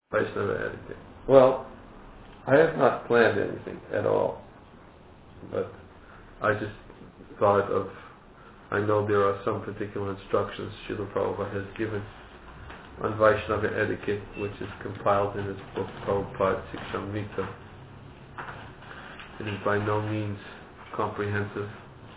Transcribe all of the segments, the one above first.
Vaishnava etiquette. Well, I have not planned anything at all, but I just thought of, I know there are some particular instructions Srila Prabhupada has given on Vaishnava etiquette, which is compiled in his book Prabhupada Sikshamrita. It is by no means comprehensive,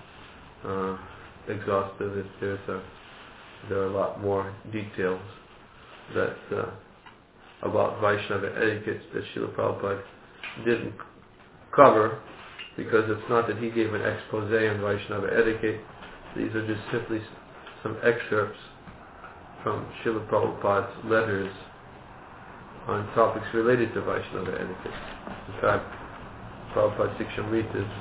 exhaustive. There are a lot more details that about Vaishnava etiquette that Srila Prabhupada didn't cover, because it's not that he gave an expose on Vaishnava etiquette. These are just simply some excerpts from Srila Prabhupada's letters on topics related to Vaishnava etiquette. In fact, Prabhupada Sikshamrita is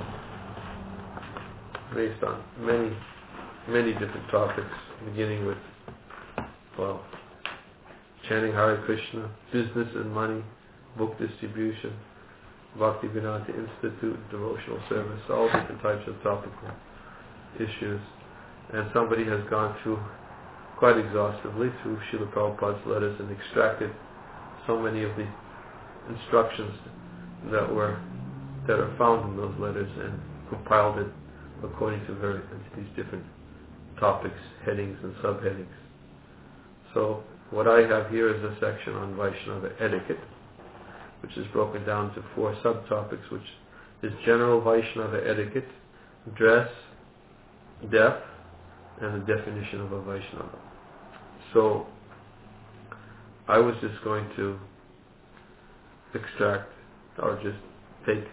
based on many different topics, beginning with, well, chanting Hare Krishna, business and money, book distribution, Bhaktivedanta Institute, devotional service, all different types of topical issues. And somebody has gone through quite exhaustively through Srila Prabhupada's letters and extracted so many of the instructions that are found in those letters and compiled it according to these different topics, headings and subheadings. So what I have here is a section on Vaishnava etiquette, which is broken down to 4 subtopics, which is general Vaishnava etiquette, dress, death, and the definition of a Vaishnava. So I was just going to extract or just take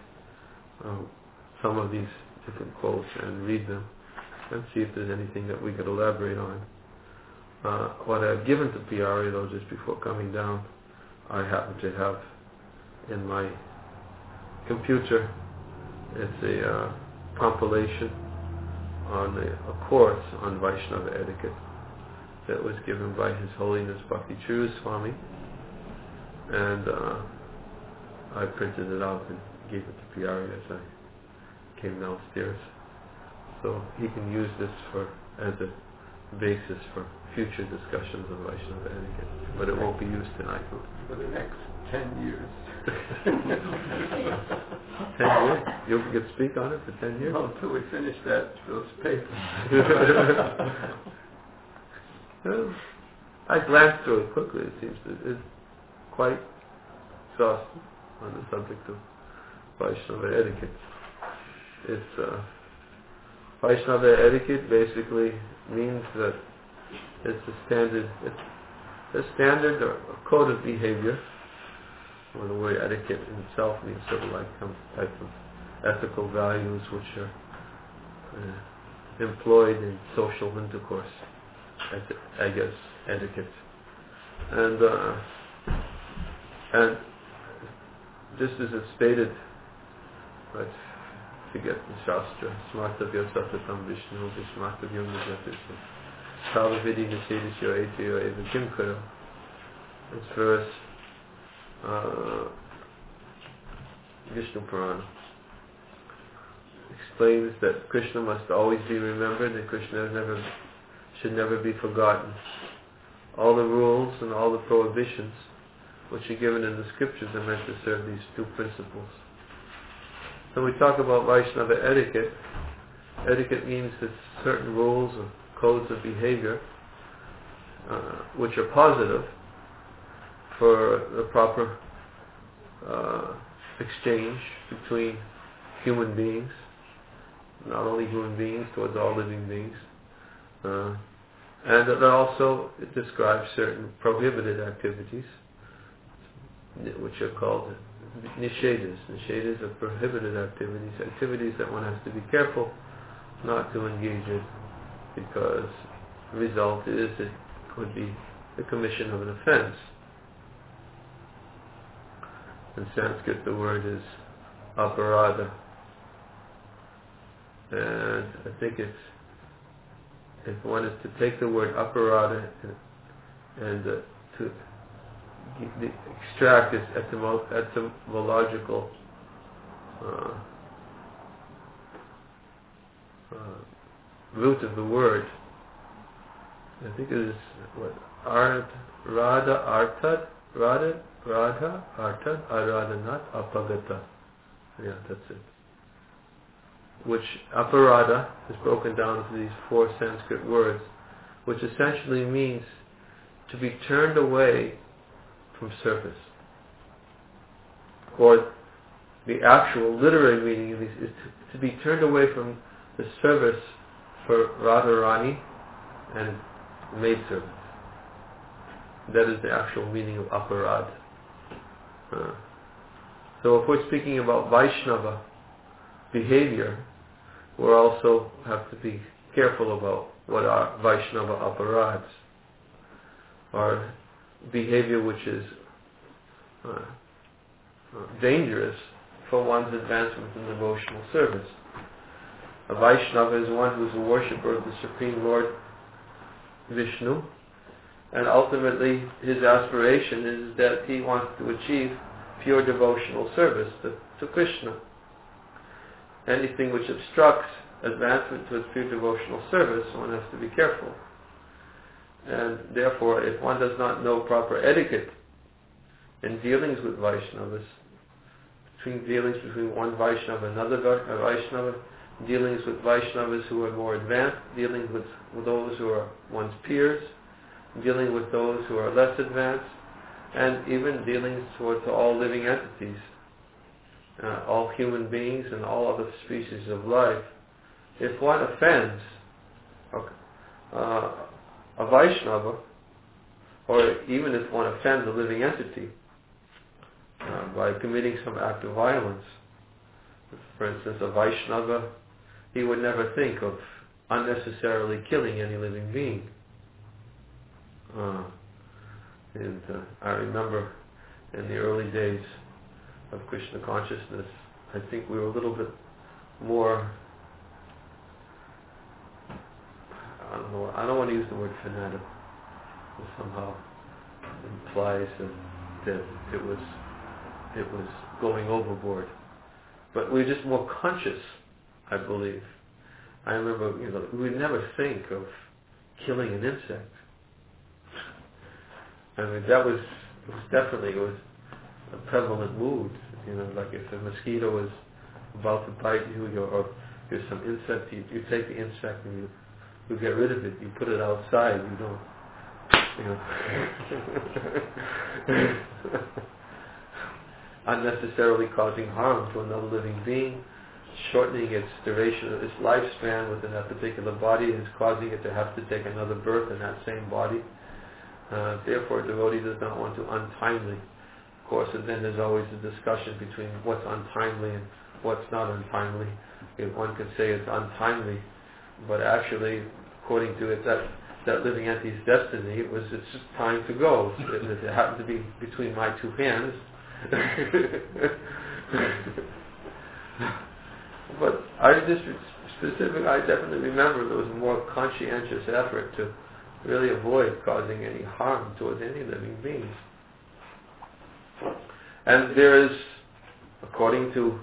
some of these different quotes and read them and see if there's anything that we could elaborate on. What I've given to PRA, though, just before coming down, I happen to have in my computer, it's a compilation on a course on Vaishnava etiquette that was given by His Holiness Bhakti Churu Swami, and I printed it out and gave it to PRA as I came downstairs. So he can use this as a basis for future discussions of Vaishnava etiquette, but it won't be used tonight. For the next 10 years. 10 years? You can speak on it for 10 years? No, until we finish those papers. Well, I glanced through it quickly. It seems that it's quite exhaustive on the subject of Vaishnava etiquette. It's Vaishnava etiquette basically means that it's a standard or a code of behavior. Well, the word etiquette in itself means sort of like some type of ethical values which are employed in social intercourse. I guess etiquette, and just as it's stated, right? Forget the Shastra. Smartavya Satatam Vishnu Vishmartavya Nijatisya Savavidi Nisedisyo Etyo Eva Kimkara. This verse, Vishnu Purana, explains that Krishna must always be remembered and Krishna should never be forgotten. All the rules and all the prohibitions which are given in the scriptures are meant to serve these 2 principles. So we talk about Vaishnava etiquette. Etiquette means that certain rules or codes of behavior which are positive for the proper exchange between human beings, not only human beings, towards all living beings. And that also it describes certain prohibited activities, which are called nishedas. Nishedas are prohibited activities, activities that one has to be careful not to engage in, because the result is it could be the commission of an offense. In Sanskrit the word is aparadha, and I think if one is to take the word aparadha and to extract its etymological root of the word, I think it is what? Radha, Artad? Radha? Radha, Artha, Aradhanat, Apagata. Yeah, that's it. Which aparada is broken down into these 4 Sanskrit words, which essentially means to be turned away from service. Or the actual literary meaning of these is to be turned away from the service for Radharani and maidservants. That is the actual meaning of aparad. So if we're speaking about Vaishnava behavior, we also have to be careful about what are Vaishnava aparads, or behavior which is dangerous for one's advancement in devotional service. A Vaishnava is one who is a worshipper of the Supreme Lord Vishnu, and ultimately his aspiration is that he wants to achieve pure devotional service to Krishna. Anything which obstructs advancement towards pure devotional service, one has to be careful. And therefore, if one does not know proper etiquette in dealings with Vaishnavas, dealings between one Vaishnava and another Vaishnava, dealings with Vaishnavas who are more advanced, dealing with those who are one's peers, dealing with those who are less advanced, and even dealings towards all living entities, all human beings and all other species of life. If one offends a Vaishnava, or even if one offends a living entity by committing some act of violence, for instance, a Vaishnava, he would never think of unnecessarily killing any living being. And I remember in the early days of Krishna consciousness, I think we were a little bit more, I don't want to use the word fanatic. It somehow implies that it was going overboard. But we were just more conscious, I believe. I remember, we would never think of killing an insect. I mean, it was definitely a prevalent mood. Like if a mosquito was about to bite you, or there's some insect, you take the insect and you get rid of it. You put it outside. You don't, unnecessarily causing harm to another living being, shortening its duration of its lifespan within that particular body, is causing it to have to take another birth in that same body. Therefore, a devotee does not want to untimely. Of course, and then there's always a discussion between what's untimely and what's not untimely. One could say it's untimely, but actually, according to it, that living entity's destiny, it's just time to go. It happened to be between my two hands. But I definitely remember there was a more conscientious effort to really avoid causing any harm towards any living beings. And there is, according to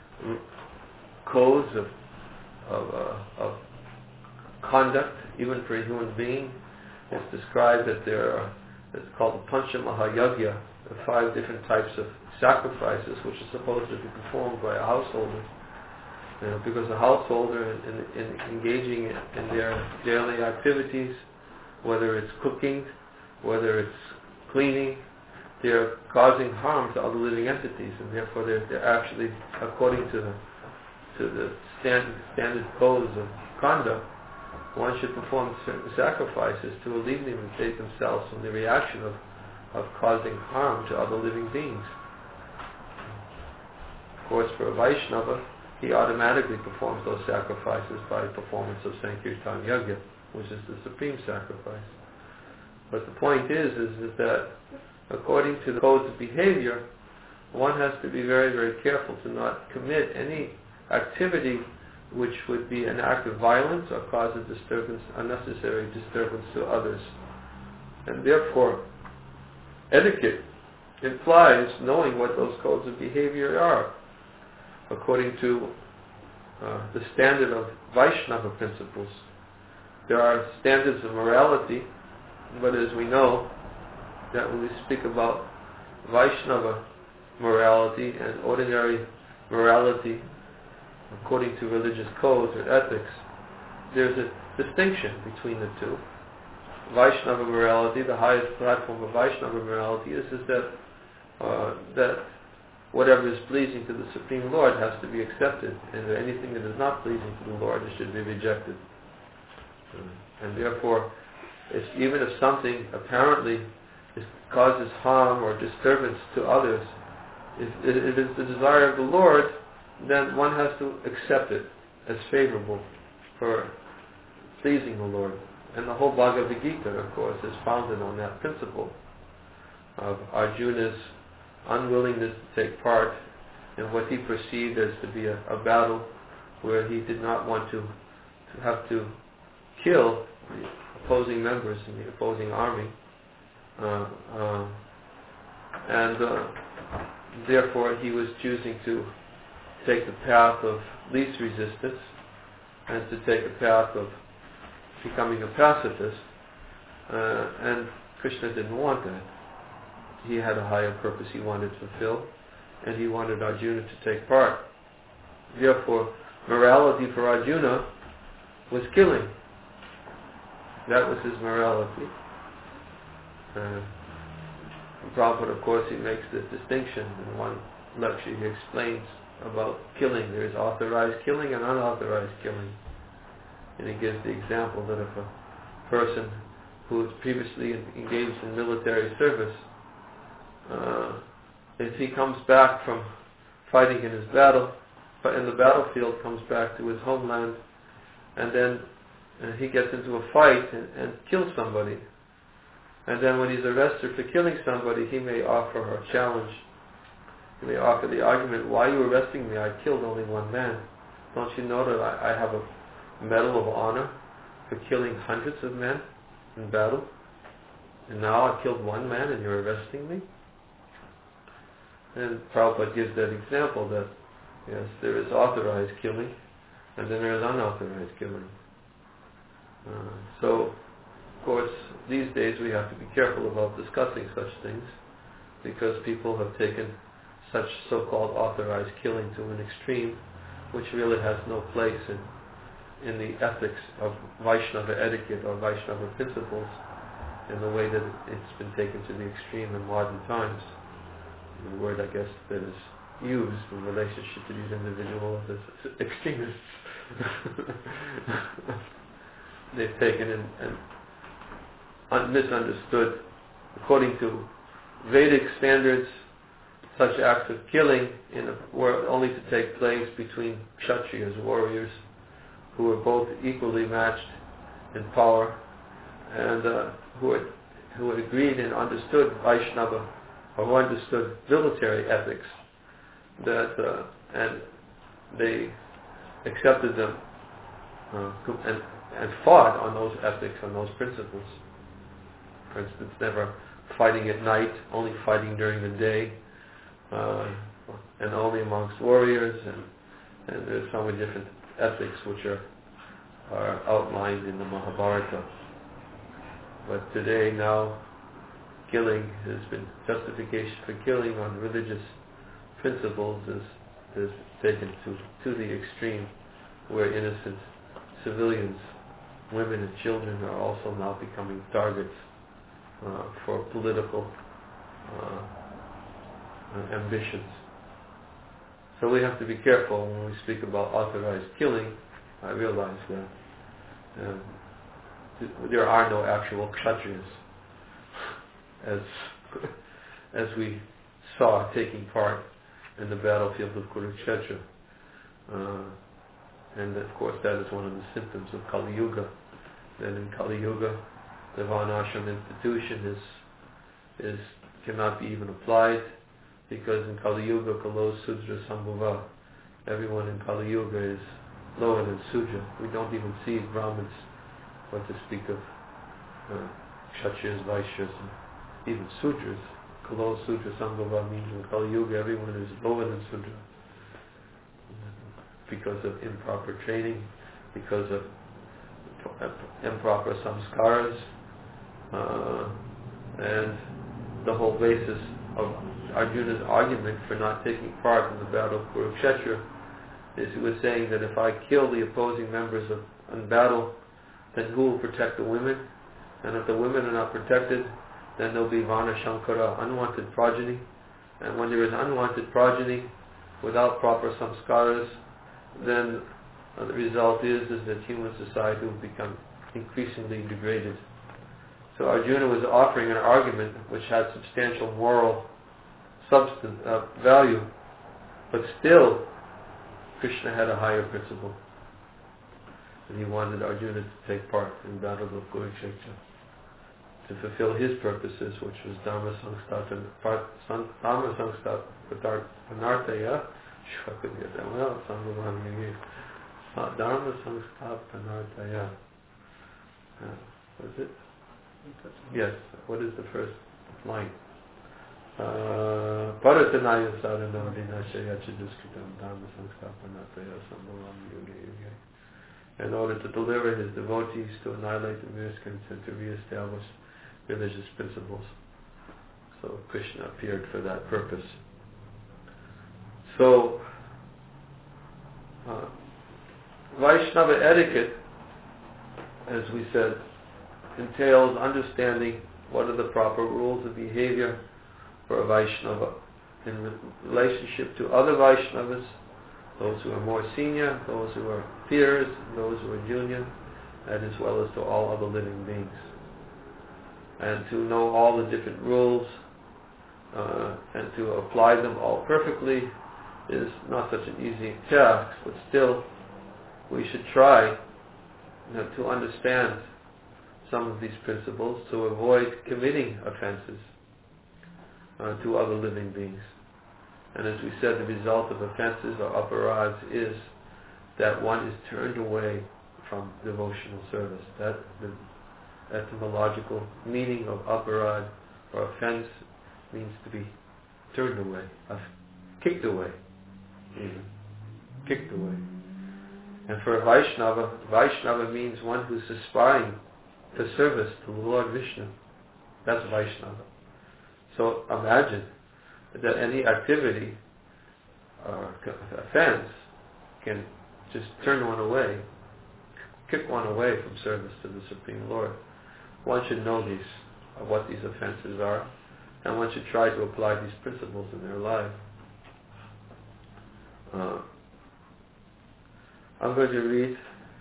codes of conduct, even for a human being, it's described that it's called the Pancha Mahayagya, the 5 different types of sacrifices which are supposed to be performed by a householder. Because the householder, in engaging in their daily activities, whether it's cooking, whether it's cleaning, they're causing harm to other living entities, and therefore they're actually, according to the standard codes of conduct, one should perform certain sacrifices to alleviate themselves from the reaction of causing harm to other living beings. Of course, for a Vaishnava, he automatically performs those sacrifices by performance of Sankirtan Yajna, which is the supreme sacrifice. But the point is that according to the codes of behavior, one has to be very, very careful to not commit any activity which would be an act of violence or cause a disturbance, unnecessary disturbance to others. And therefore, etiquette implies knowing what those codes of behavior are, according to the standard of Vaishnava principles. There are standards of morality, but as we know, that when we speak about Vaishnava morality and ordinary morality, according to religious codes or ethics, there's a distinction between the two. Vaishnava morality, the highest platform of Vaishnava morality is that whatever is pleasing to the Supreme Lord has to be accepted, and anything that is not pleasing to the Lord should be rejected. And therefore, even if something apparently causes harm or disturbance to others, if it is the desire of the Lord, then one has to accept it as favorable for pleasing the Lord. And the whole Bhagavad Gita, of course, is founded on that principle of Arjuna's unwillingness to take part in what he perceived as to be a battle where he did not want to have to kill the opposing members in the opposing army. And therefore he was choosing to take the path of least resistance and to take the path of becoming a pacifist, and Krishna didn't want that. He had a higher purpose he wanted to fulfill, and he wanted Arjuna to take part. Therefore, morality for Arjuna was killing. That was his morality. Prabhupada, of course, he makes this distinction in one lecture. He explains about killing. There is authorized killing and unauthorized killing. And he gives the example that if a person who has previously engaged in military service, if he comes back from fighting in his battle, in the battlefield, comes back to his homeland, and then he gets into a fight and kills somebody, and then when he's arrested for killing somebody, he may offer a challenge. He may offer the argument, "Why are you arresting me? I killed only one man. Don't you know that I have a medal of honor for killing hundreds of men in battle? And now I killed one man and you're arresting me?" And Prabhupada gives that example that, yes, there is authorized killing and then there is unauthorized killing. So, of course, these days we have to be careful about discussing such things because people have taken such so-called authorized killing to an extreme which really has no place in the ethics of Vaishnava etiquette or Vaishnava principles in the way that it's been taken to the extreme in modern times. The word, I guess, that is used in relationship to these individuals as extremists. They've taken and misunderstood, according to Vedic standards, such acts of killing were only to take place between Kshatriyas, warriors, who were both equally matched in power, and who had agreed and understood Vaishnava, or who understood military ethics, and they accepted them and fought on those ethics, on those principles. For instance, never fighting at night, only fighting during the day, and only amongst warriors, and there's so many different ethics which are outlined in the Mahabharata. But today, now, killing has been, justification for killing on religious principles is taken to the extreme, where innocent civilians, women and children, are also now becoming targets for political ambitions. So we have to be careful when we speak about authorized killing. I realize that there are no actual Kshatriyas, as we saw taking part in the battlefield of Kurukshetra. And of course that is one of the symptoms of Kali Yuga. That in Kali Yuga, the Varnashram institution cannot be even applied, because in Kali Yuga, Kalo Sudra Sambhava, everyone in Kali Yuga is lower than Sudra. We don't even see Brahmins, what to speak of Kshatriyas, Vaishyas, and even Sudras. Kalo Sudra Sambhava means in Kali Yuga everyone is lower than Sudra, because of improper training, because of improper samskaras, and the whole basis of Arjuna's argument for not taking part in the battle of Kurukshetra is he was saying that if I kill the opposing members in battle, then who will protect the women? And if the women are not protected, then there'll be Vana Shankara, unwanted progeny. And when there is unwanted progeny without proper samskaras, then the result is that human society will become increasingly degraded. So Arjuna was offering an argument which had substantial moral value, but still Krishna had a higher principle. And he wanted Arjuna to take part in the battle of Kurukshetra to fulfill his purposes, which was Dharma Samsthapanartaya. I couldn't get that well. Dharma Samsthapanartaya. Was it? Yes. What is the first line? Paratanaya saranam vinashaya chiduskritam dharma samsthapanartaya sambhavam yuge yuge. In order to deliver his devotees, to annihilate the miscreants, and to re-establish religious principles. So Krishna appeared for that purpose. So Vaishnava etiquette, as we said, entails understanding what are the proper rules of behavior for a Vaishnava in relationship to other Vaishnavas, those who are more senior, those who are peers, those who are junior, and as well as to all other living beings. And to know all the different rules and to apply them all perfectly is not such an easy task, but still we should try to understand some of these principles to avoid committing offenses to other living beings. And as we said, the result of offenses or aparads is that one is turned away from devotional service. That the etymological meaning of aparad or offense means to be turned away, kicked away, even kicked away. And for a Vaishnava means one who's aspiring to service to the Lord Vishnu. That's Vaishnava. So imagine that any activity or offense can just turn one away, kick one away from service to the Supreme Lord. One should know what these offenses are, and one should try to apply these principles in their life. I'm going to read,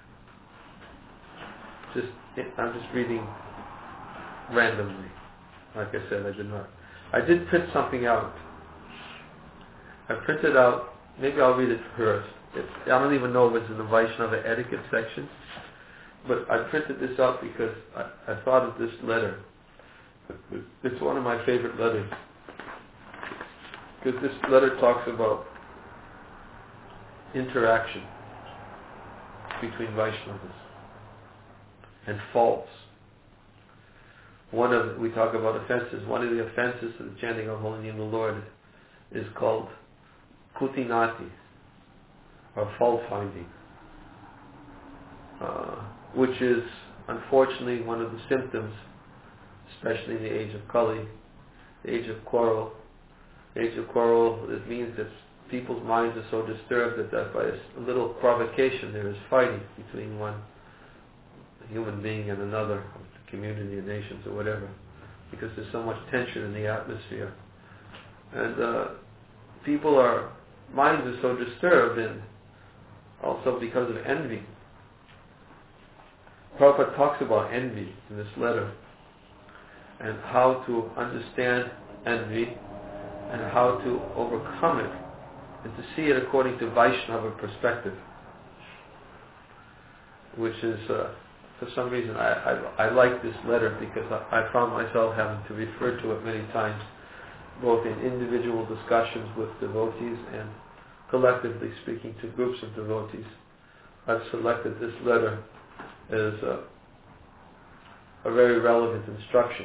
I'm just reading randomly. Like I said, I did print something out. I printed out, maybe I'll read it first. I don't even know if it's in the Vaishnava etiquette section, but I printed this out because I thought of this letter. It's one of my favorite letters, because this letter talks about interaction between Vaishnavas and faults. We talk about offenses. One of the offenses to the chanting of Holy Name of the Lord is called kutinati, or fault finding, which is unfortunately one of the symptoms, especially in the age of Kali, the age of quarrel. The age of quarrel, it means that people's minds are so disturbed that by a little provocation there is fighting between one human being and another, community or nations or whatever, because there's so much tension in the atmosphere. And minds are so disturbed, and also because of envy. Prabhupada talks about envy in this letter, and how to understand envy, and how to overcome it, and to see it according to Vaishnava perspective, which is, for some reason, I like this letter because I found myself having to refer to it many times, both in individual discussions with devotees and collectively speaking to groups of devotees. I've selected this letter as a very relevant instruction.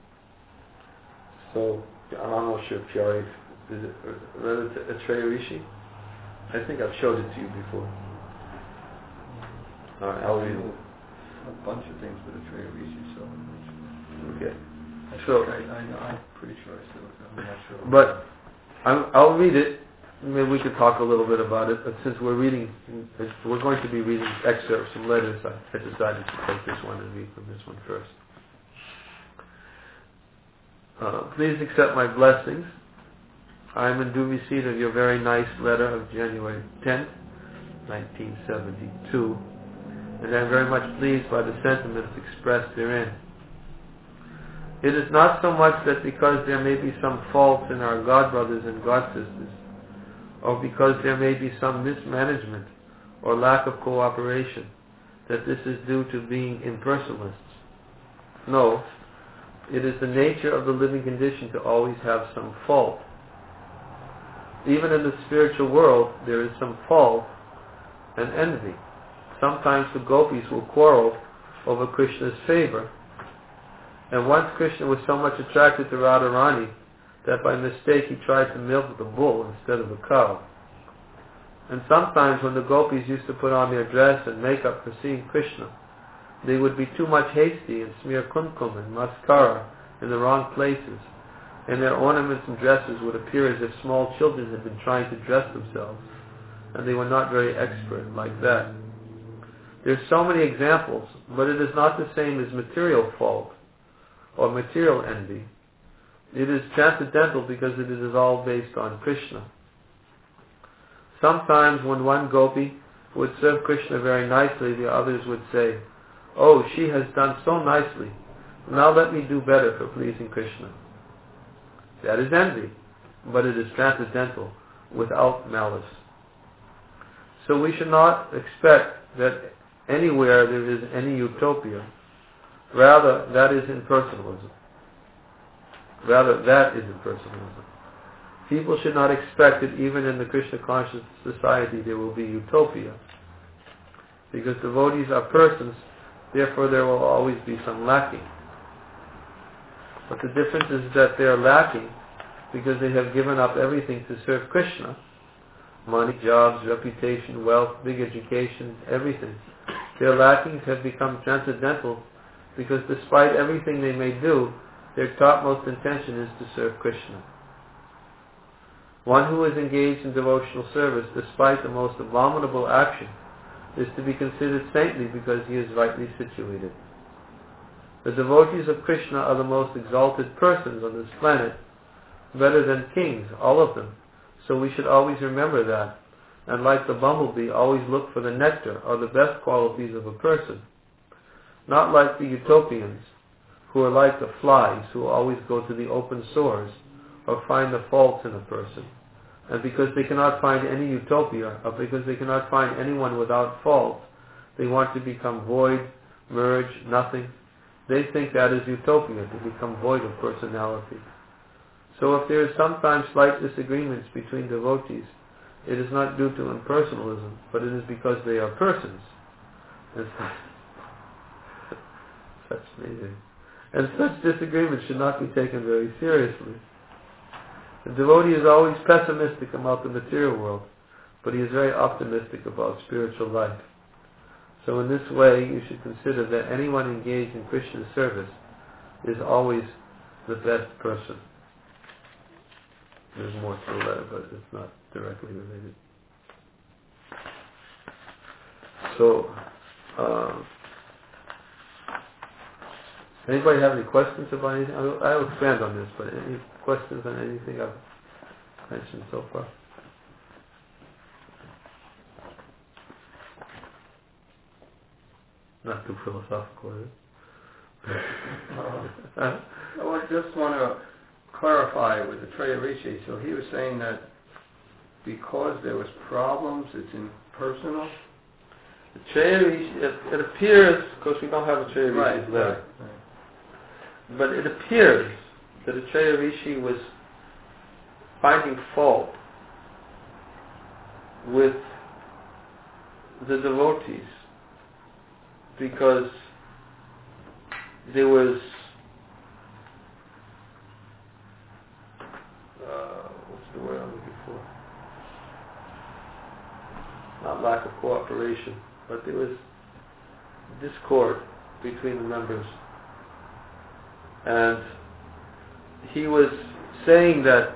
So, I'm not sure if Pyari, is it related to Atreya Rishi? I think I've showed it to you before. Alright, I'll read it. A bunch of things with Atreya Rishi, so... Okay. So, I'm pretty sure I saw it. I'm not sure. but I'll read it. Maybe we could talk a little bit about it. But since we're going to be reading excerpts from letters, I decided to take this one and read from this one first. Please accept my blessings. I am in due receipt of your very nice letter of January 10th, 1972, and I am very much pleased by the sentiments expressed therein. It is not so much that because there may be some faults in our God brothers and God sisters, or because there may be some mismanagement or lack of cooperation, that this is due to being impersonalists. No, it is the nature of the living condition to always have some fault. Even in the spiritual world, there is some fault and envy. Sometimes the gopis will quarrel over Krishna's favor. And once Krishna was so much attracted to Radharani that by mistake he tried to milk the bull instead of the cow. And sometimes when the gopis used to put on their dress and makeup for seeing Krishna, they would be too much hasty and smear kumkum and mascara in the wrong places, and their ornaments and dresses would appear as if small children had been trying to dress themselves, and they were not very expert like that. There's so many examples, but it is not the same as material fault or material envy. It is transcendental because it is all based on Krishna. Sometimes when one gopi would serve Krishna very nicely, the others would say, "Oh, she has done so nicely. Now let me do better for pleasing Krishna." That is envy, but it is transcendental, without malice. So we should not expect that anywhere there is any utopia. Rather, that is impersonalism. People should not expect that even in the Krishna conscious society there will be utopia. Because devotees are persons, therefore there will always be some lacking. But the difference is that they are lacking because they have given up everything to serve Krishna. Money, jobs, reputation, wealth, big education, everything. Their lackings have become transcendental because despite everything they may do, their topmost intention is to serve Krishna. One who is engaged in devotional service despite the most abominable action is to be considered saintly because he is rightly situated. The devotees of Krishna are the most exalted persons on this planet, better than kings, all of them. So we should always remember that, and like the bumblebee, always look for the nectar or the best qualities of a person. Not like the utopians, who are like the flies who always go to the open sores or find the faults in a person. And because they cannot find any utopia, or because they cannot find anyone without fault, they want to become void, merge, nothing. They think that is utopia, to become void of personality. So if there is sometimes slight disagreements between devotees, it is not due to impersonalism, but it is because they are persons. And such amazing. And such disagreements should not be taken very seriously. The devotee is always pessimistic about the material world, but he is very optimistic about spiritual life. So in this way, you should consider that anyone engaged in Krishna's service is always the best person. There's more to the letter, but it's not directly related. So, anybody have any questions about anything? I'll expand on this, but any questions on anything I've mentioned so far? Not too philosophical, is it? I just want to clarify with the Treya Rishi. So he was saying that because there was problems, it's impersonal? The Treya Rishi, it appears, of course we don't have a Treya Rishi's letter, Right. but it appears that the Treya Rishi was finding fault with the devotees because there was what's the word I'm looking for? Not lack of cooperation, but there was discord between the members. And he was saying that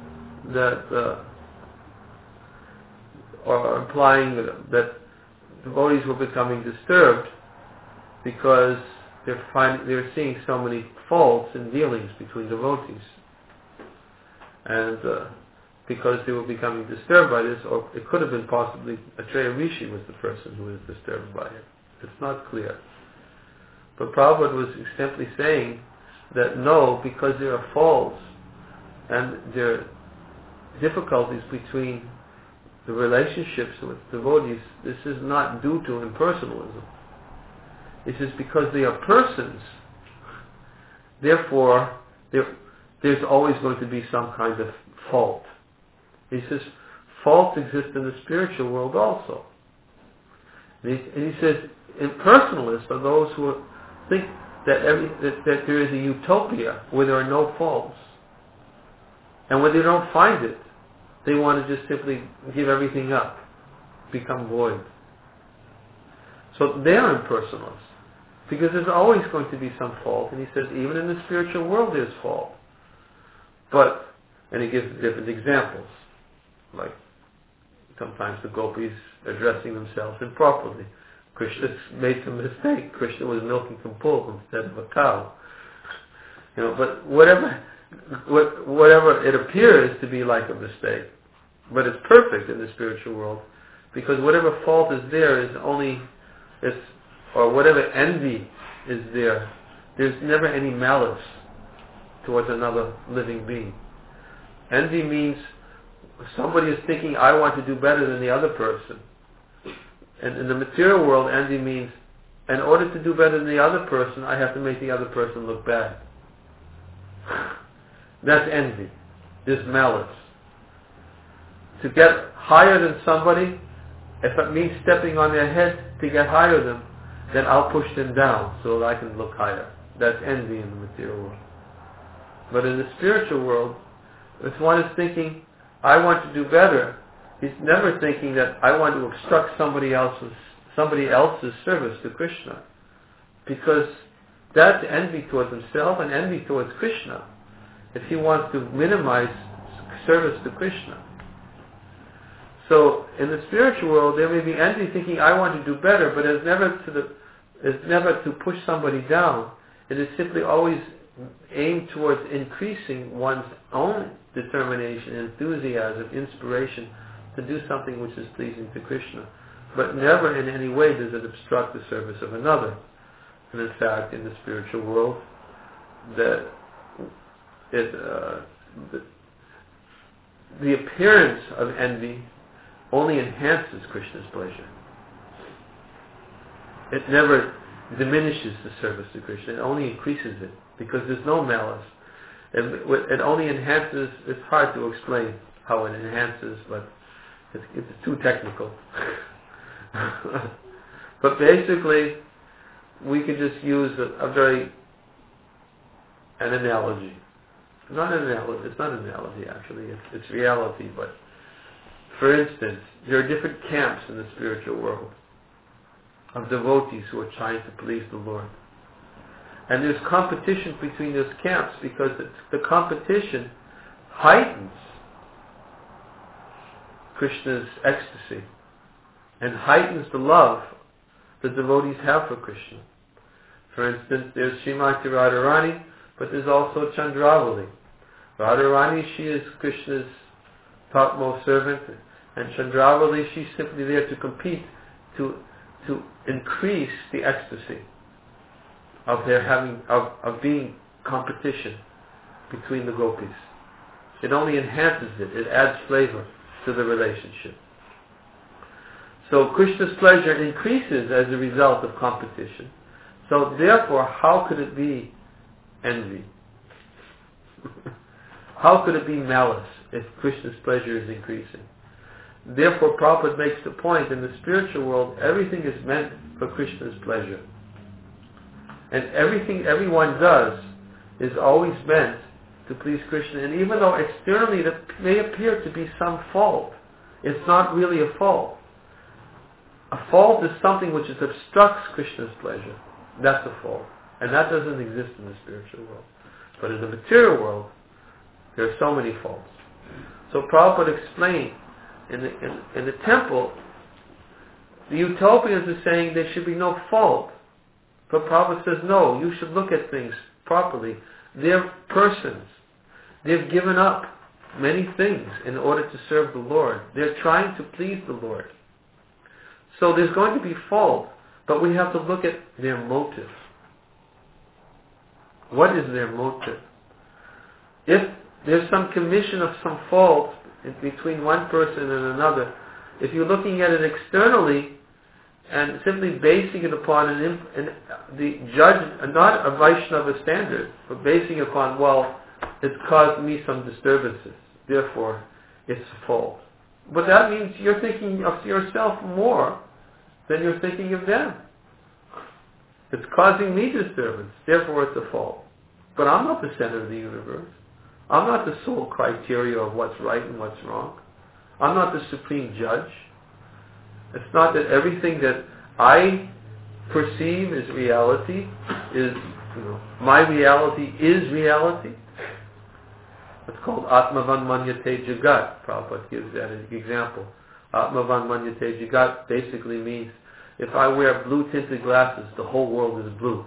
or implying that devotees were becoming disturbed because they're seeing so many faults in dealings between devotees, and because they were becoming disturbed by this, or it could have been possibly Atreya Rishi was the person who was disturbed by it. It's not clear. But Prabhupada was simply saying that no, because there are faults and there are difficulties between the relationships with devotees, this is not due to impersonalism. It's just because they are persons. Therefore, there's always going to be some kind of fault. He says, faults exist in the spiritual world also. And he says, impersonalists are those who think that there is a utopia where there are no faults. And when they don't find it, they want to just simply give everything up, become void. So they're impersonalists, because there's always going to be some fault. And he says, even in the spiritual world there's fault. But, and he gives different examples, like sometimes the gopis are dressing themselves improperly. Krishna made some mistake. Krishna was milking some bull instead of a cow. But whatever it appears to be like a mistake, but it's perfect in the spiritual world, because whatever fault is there is only, or whatever envy is there, there's never any malice towards another living being. Envy means somebody is thinking, I want to do better than the other person. And in the material world, envy means, in order to do better than the other person, I have to make the other person look bad. That's envy. There's malice. To get higher than somebody, if it means stepping on their head to get higher than them, then I'll push them down so that I can look higher. That's envy in the material world. But in the spiritual world, if one is thinking, I want to do better, he's never thinking that I want to obstruct somebody else's service to Krishna. Because that's envy towards himself and envy towards Krishna, if he wants to minimize service to Krishna. So in the spiritual world, there may be envy thinking, I want to do better, but it's never to push somebody down. It is simply always aimed towards increasing one's own determination, enthusiasm, inspiration to do something which is pleasing to Krishna. But never in any way does it obstruct the service of another. And in fact, in the spiritual world, the appearance of envy only enhances Krishna's pleasure. It never diminishes the service to Krishna. It only increases it, because there's no malice. It only enhances. It's hard to explain how it enhances, but it's too technical. But basically, we could just use an analogy. It's not an analogy actually. It's reality. But for instance, there are different camps in the spiritual world of devotees who are trying to please the Lord. And there's competition between those camps, because the competition heightens Krishna's ecstasy and heightens the love the devotees have for Krishna. For instance, there's Srimati Radharani, but there's also Chandravali. Radharani, she is Krishna's topmost servant, and Chandravali, she's simply there to compete, to increase the ecstasy of being competition between the gopis. It only enhances it. It adds flavor to the relationship. So Krishna's pleasure increases as a result of competition. So therefore, how could it be envy? How could it be malice if Krishna's pleasure is increasing? Therefore, Prabhupada makes the point, in the spiritual world, everything is meant for Krishna's pleasure. And everything everyone does is always meant to please Krishna. And even though externally it may appear to be some fault, it's not really a fault. A fault is something which obstructs Krishna's pleasure. That's a fault. And that doesn't exist in the spiritual world. But in the material world, There are so many faults. So Prabhupada explained in the temple, the utopians are saying there should be no fault. But Prabhupada says, no, you should look at things properly. They're persons. They've given up many things in order to serve the Lord. They're trying to please the Lord. So there's going to be fault, but we have to look at their motive. What is their motive? If there's some commission of some fault between one person and another, if you're looking at it externally and simply basing it upon the judge, not a Vaishnava standard, but basing it upon, well, it's caused me some disturbances, therefore it's a fault. But that means you're thinking of yourself more than you're thinking of them. It's causing me disturbance, therefore it's a fault. But I'm not the center of the universe. I'm not the sole criteria of what's right and what's wrong. I'm not the supreme judge. It's not that everything that I perceive as reality is, my reality is reality. It's called Atmavan Manyate Jagat. Prabhupada gives that as an example. Atmavan Manyate Jagat basically means if I wear blue tinted glasses, the whole world is blue.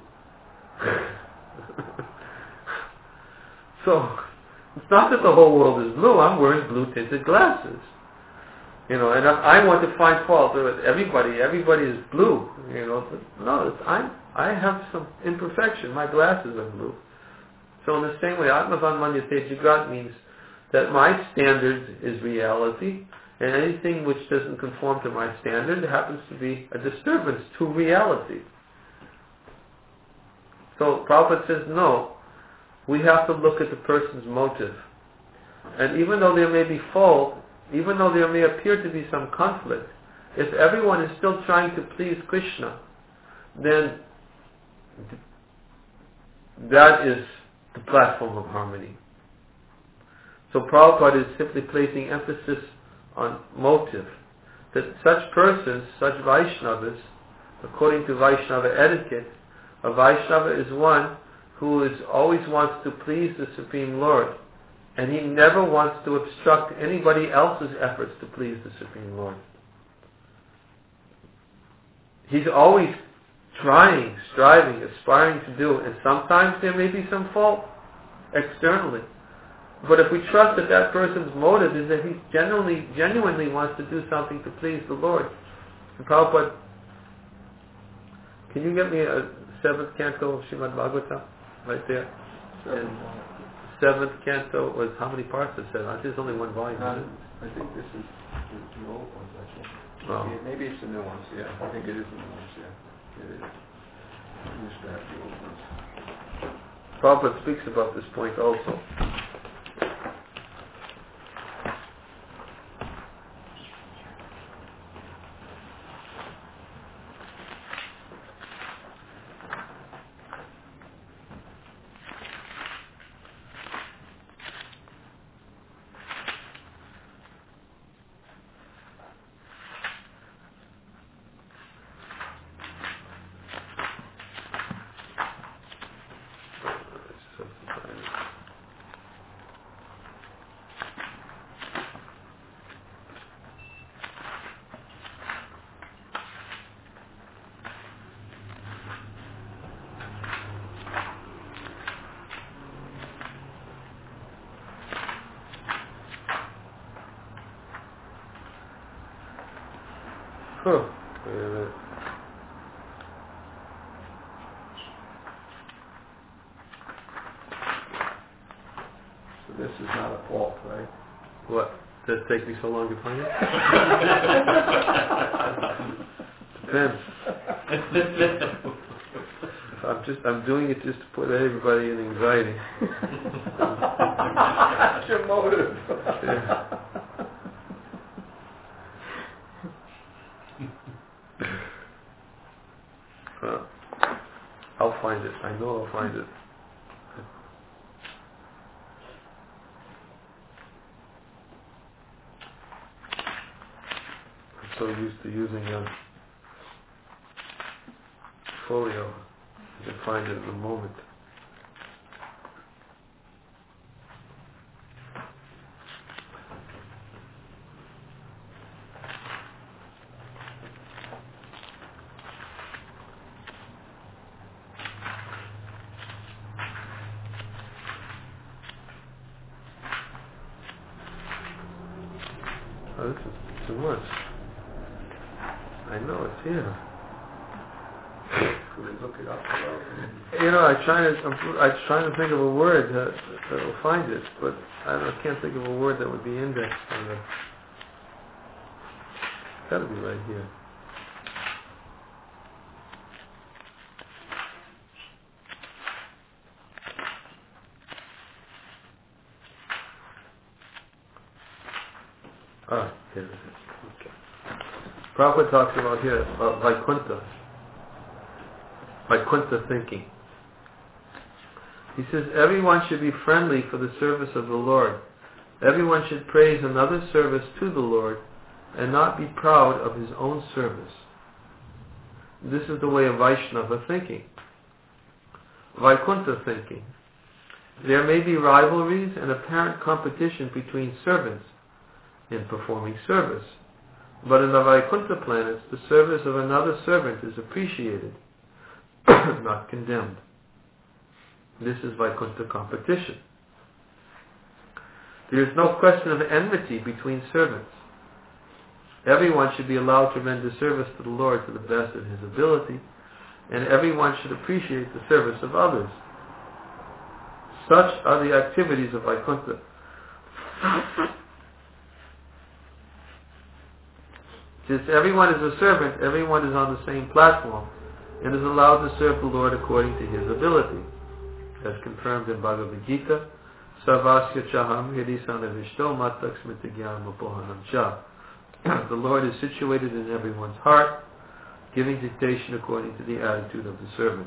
So, it's not that the whole world is blue, I'm wearing blue tinted glasses. And I want to find fault with everybody is blue. No, I have some imperfection. My glasses are blue. So in the same way, Atmavan Manyate Jagat means that my standard is reality, and anything which doesn't conform to my standard happens to be a disturbance to reality. So Prabhupada says, no, we have to look at the person's motive. And even though there may be fault, even though there may appear to be some conflict, if everyone is still trying to please Krishna, then that is the platform of harmony. So Prabhupada is simply placing emphasis on motive. That such persons, such Vaishnavas, according to Vaishnava etiquette, a Vaishnava is one who always wants to please the Supreme Lord. And he never wants to obstruct anybody else's efforts to please the Supreme Lord. He's always trying, striving, aspiring to do, and sometimes there may be some fault externally. But if we trust that that person's motive is that he genuinely wants to do something to please the Lord. And Prabhupada, can you get me a 7th canto of Srimad Bhagavatam? Right there. And 7th canto was how many parts is that? There's only one volume, isn't it? I think this is the old ones, actually. Oh. Maybe it's the new ones, yeah. I think it is the new ones, yeah. It is. I used to have the old ones. Prabhupada speaks about this point also. Wait a minute. So this is not a fault, right? What? Does it take me so long to find it? Depends. I'm doing it just to put everybody in anxiety. That's your motive. Yeah. I'll find it. I know I'll find it. I'm so used to using a folio. I can find it in a moment. Oh, this is too much. I know it's here. Could we look it up? I'm trying to think of a word that will find it, but I can't think of a word that would be indexed on the. It's got to be right here. Here it is. Okay. Prabhupada talks about here about Vaikuntha thinking. He says everyone should be friendly for the service of the Lord. Everyone should praise another service to the Lord and not be proud of his own service. This is the way of Vaishnava thinking. Vaikuntha thinking. There may be rivalries and apparent competition between servants in performing service, but in the Vaikuntha planets, the service of another servant is appreciated, not condemned. This is Vaikuntha competition. There is no question of enmity between servants. Everyone should be allowed to render service to the Lord to the best of his ability, and everyone should appreciate the service of others. Such are the activities of Vaikuntha. Since everyone is a servant, everyone is on the same platform and is allowed to serve the Lord according to his ability. As confirmed in Bhagavad Gita, Sarvasya Chaham Hridisana Vishto Matak Smitigyam Apohanam Cha. The Lord is situated in everyone's heart, giving dictation according to the attitude of the servant.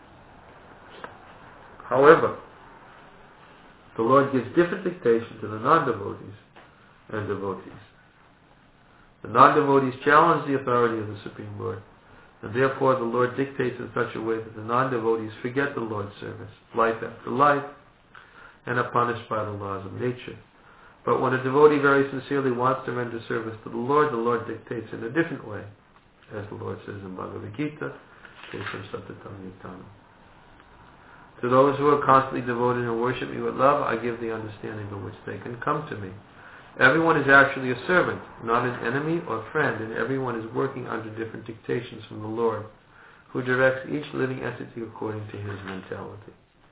However, the Lord gives different dictation to the non-devotees and devotees. The non-devotees challenge the authority of the Supreme Lord, and therefore the Lord dictates in such a way that the non-devotees forget the Lord's service, life after life, and are punished by the laws of nature. But when a devotee very sincerely wants to render service to the Lord dictates in a different way, as the Lord says in Bhagavad Gita, Kesam Satatam Yuttanam. To those who are constantly devoted and worship me with love, I give the understanding by which they can come to me. Everyone is actually a servant, not an enemy or friend, and everyone is working under different dictations from the Lord, who directs each living entity according to his mentality.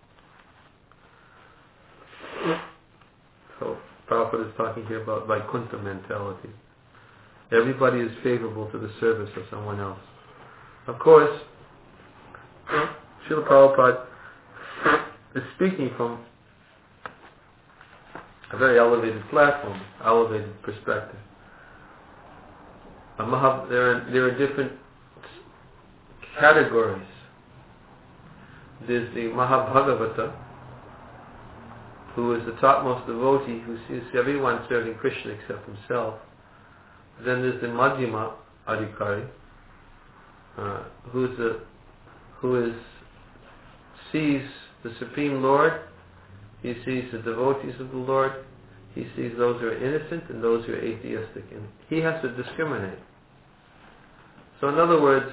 So, Prabhupada is talking here about Vaikuntha mentality. Everybody is favorable to the service of someone else. Of course, Srila Prabhupada is speaking from a very elevated platform, elevated perspective. There are different categories. There's the Mahabhagavata, who is the topmost devotee, who sees everyone serving Krishna except himself. Then there's the Madhyama Adhikari, who sees the Supreme Lord. He sees the devotees of the Lord. He sees those who are innocent and those who are atheistic. And he has to discriminate. So in other words,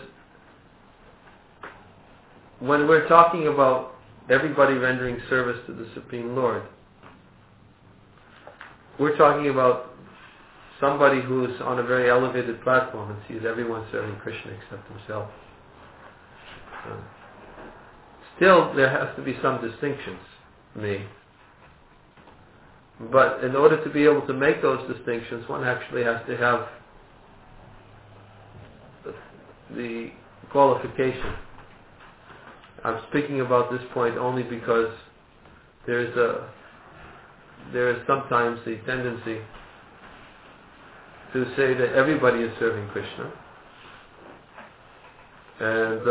when we're talking about everybody rendering service to the Supreme Lord, we're talking about somebody who's on a very elevated platform and sees everyone serving Krishna except himself. Still, there has to be some distinctions made. But in order to be able to make those distinctions, one actually has to have the qualification. I'm speaking about this point only because there is sometimes the tendency to say that everybody is serving Krishna, and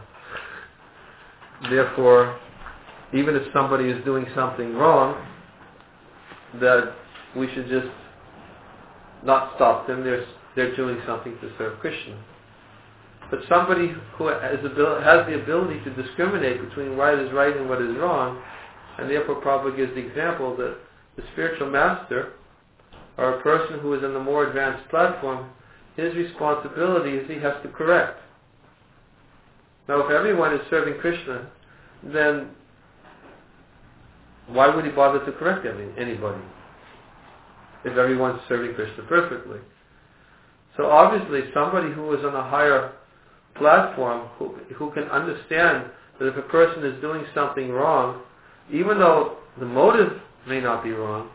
therefore, even if somebody is doing something wrong, that we should just not stop them. They're doing something to serve Krishna. But somebody who has the ability to discriminate between what is right and what is wrong, and therefore Prabhupada gives the example that the spiritual master, or a person who is in the more advanced platform, his responsibility is he has to correct. Now, if everyone is serving Krishna, then why would he bother to correct anybody? if everyone's serving Krishna perfectly. So obviously somebody who is on a higher platform, who can understand that if a person is doing something wrong, even though the motive may not be wrong,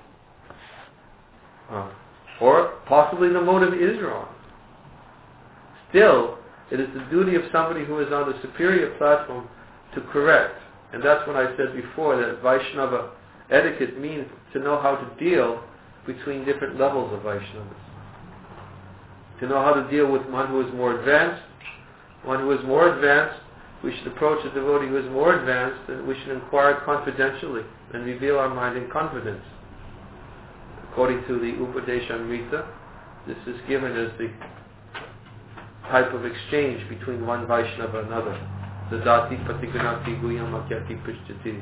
or possibly the motive is wrong, still it is the duty of somebody who is on the superior platform to correct. And that's what I said before, that Vaishnava etiquette means to know how to deal between different levels of Vaishnavas. To know how to deal with one who is more advanced. One who is more advanced, we should approach a devotee who is more advanced, and we should inquire confidentially and reveal our mind in confidence. According to the Upadeshamrita, this is given as the type of exchange between one Vaishnava and another. Dadati patigunati guyamakyati prishtati.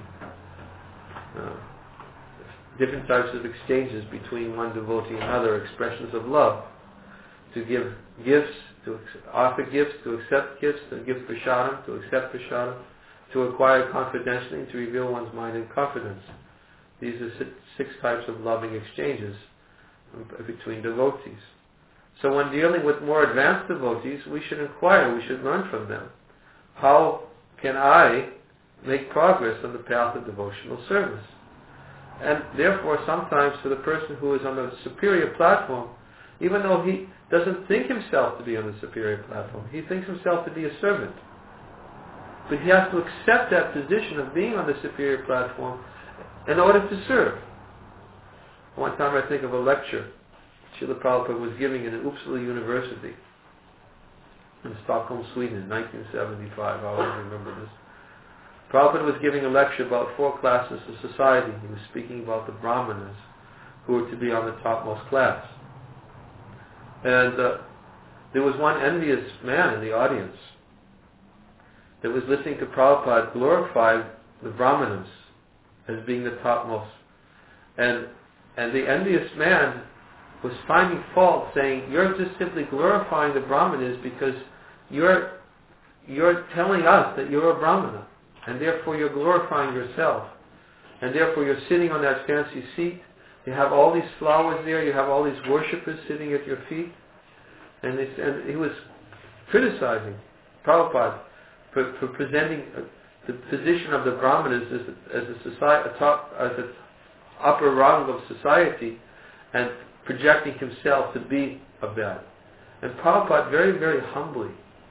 Different types of exchanges between one devotee and another, expressions of love. To give gifts, to offer gifts, to accept gifts, to give prasadam, to accept prasadam, to acquire confidentially, and to reveal one's mind in confidence. These are six types of loving exchanges between devotees. So when dealing with more advanced devotees, we should inquire, we should learn from them. How can I make progress on the path of devotional service? And therefore, sometimes for the person who is on the superior platform, even though he doesn't think himself to be on the superior platform, he thinks himself to be a servant. But he has to accept that position of being on the superior platform in order to serve. One time I think of a lecture Srila Prabhupada was giving in Uppsala University in Stockholm, Sweden in 1975. I always remember this. Prabhupada was giving a lecture about 4 classes of society. He was speaking about the Brahmanas, who were to be on the topmost class. And there was one envious man in the audience that was listening to Prabhupada glorify the Brahmanas as being the topmost. And the envious man was finding fault, saying, you're just simply glorifying the Brahmanas because you're telling us that you're a Brahmana, and therefore you're glorifying yourself. And therefore you're sitting on that fancy seat, you have all these flowers there, you have all these worshippers sitting at your feet. And he was criticizing Prabhupada for presenting the position of the Brahmanas as the upper rung of society, and projecting himself to be of that. And Prabhupada very, very humbly,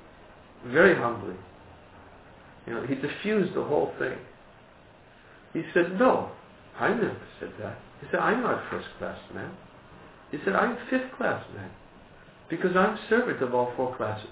he diffused the whole thing. He said, no, I never said that. He said, I'm not first class man. He said, I'm 5th class man, because I'm servant of all 4 classes.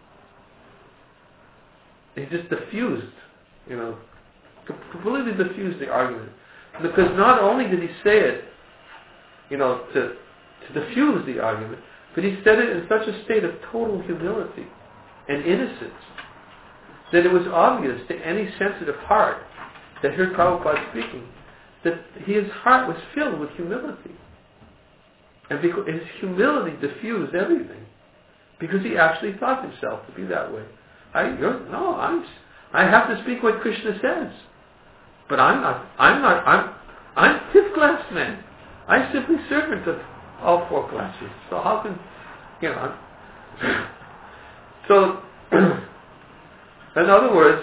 He just diffused, completely diffused the argument. Because not only did he say it, to diffuse the argument, but he said it in such a state of total humility and innocence that it was obvious to any sensitive heart that heard Prabhupada speaking that his heart was filled with humility. And because his humility diffused everything, because he actually thought himself to be that way. I have to speak what Krishna says, but I'm 5th class man. I'm simply servant of all 4 classes. So how can, so, in other words,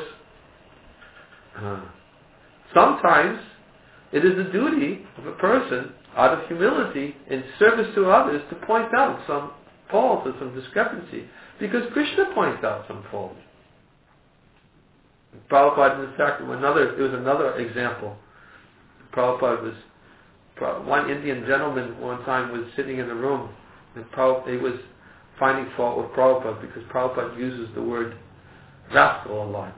sometimes it is the duty of a person, out of humility, in service to others, to point out some fault or some discrepancy, because Krishna points out some fault. Prabhupada, in fact, there was another example. Prabhupada one Indian gentleman one time was sitting in a room, and he was finding fault with Prabhupada because Prabhupada uses the word rascal a lot.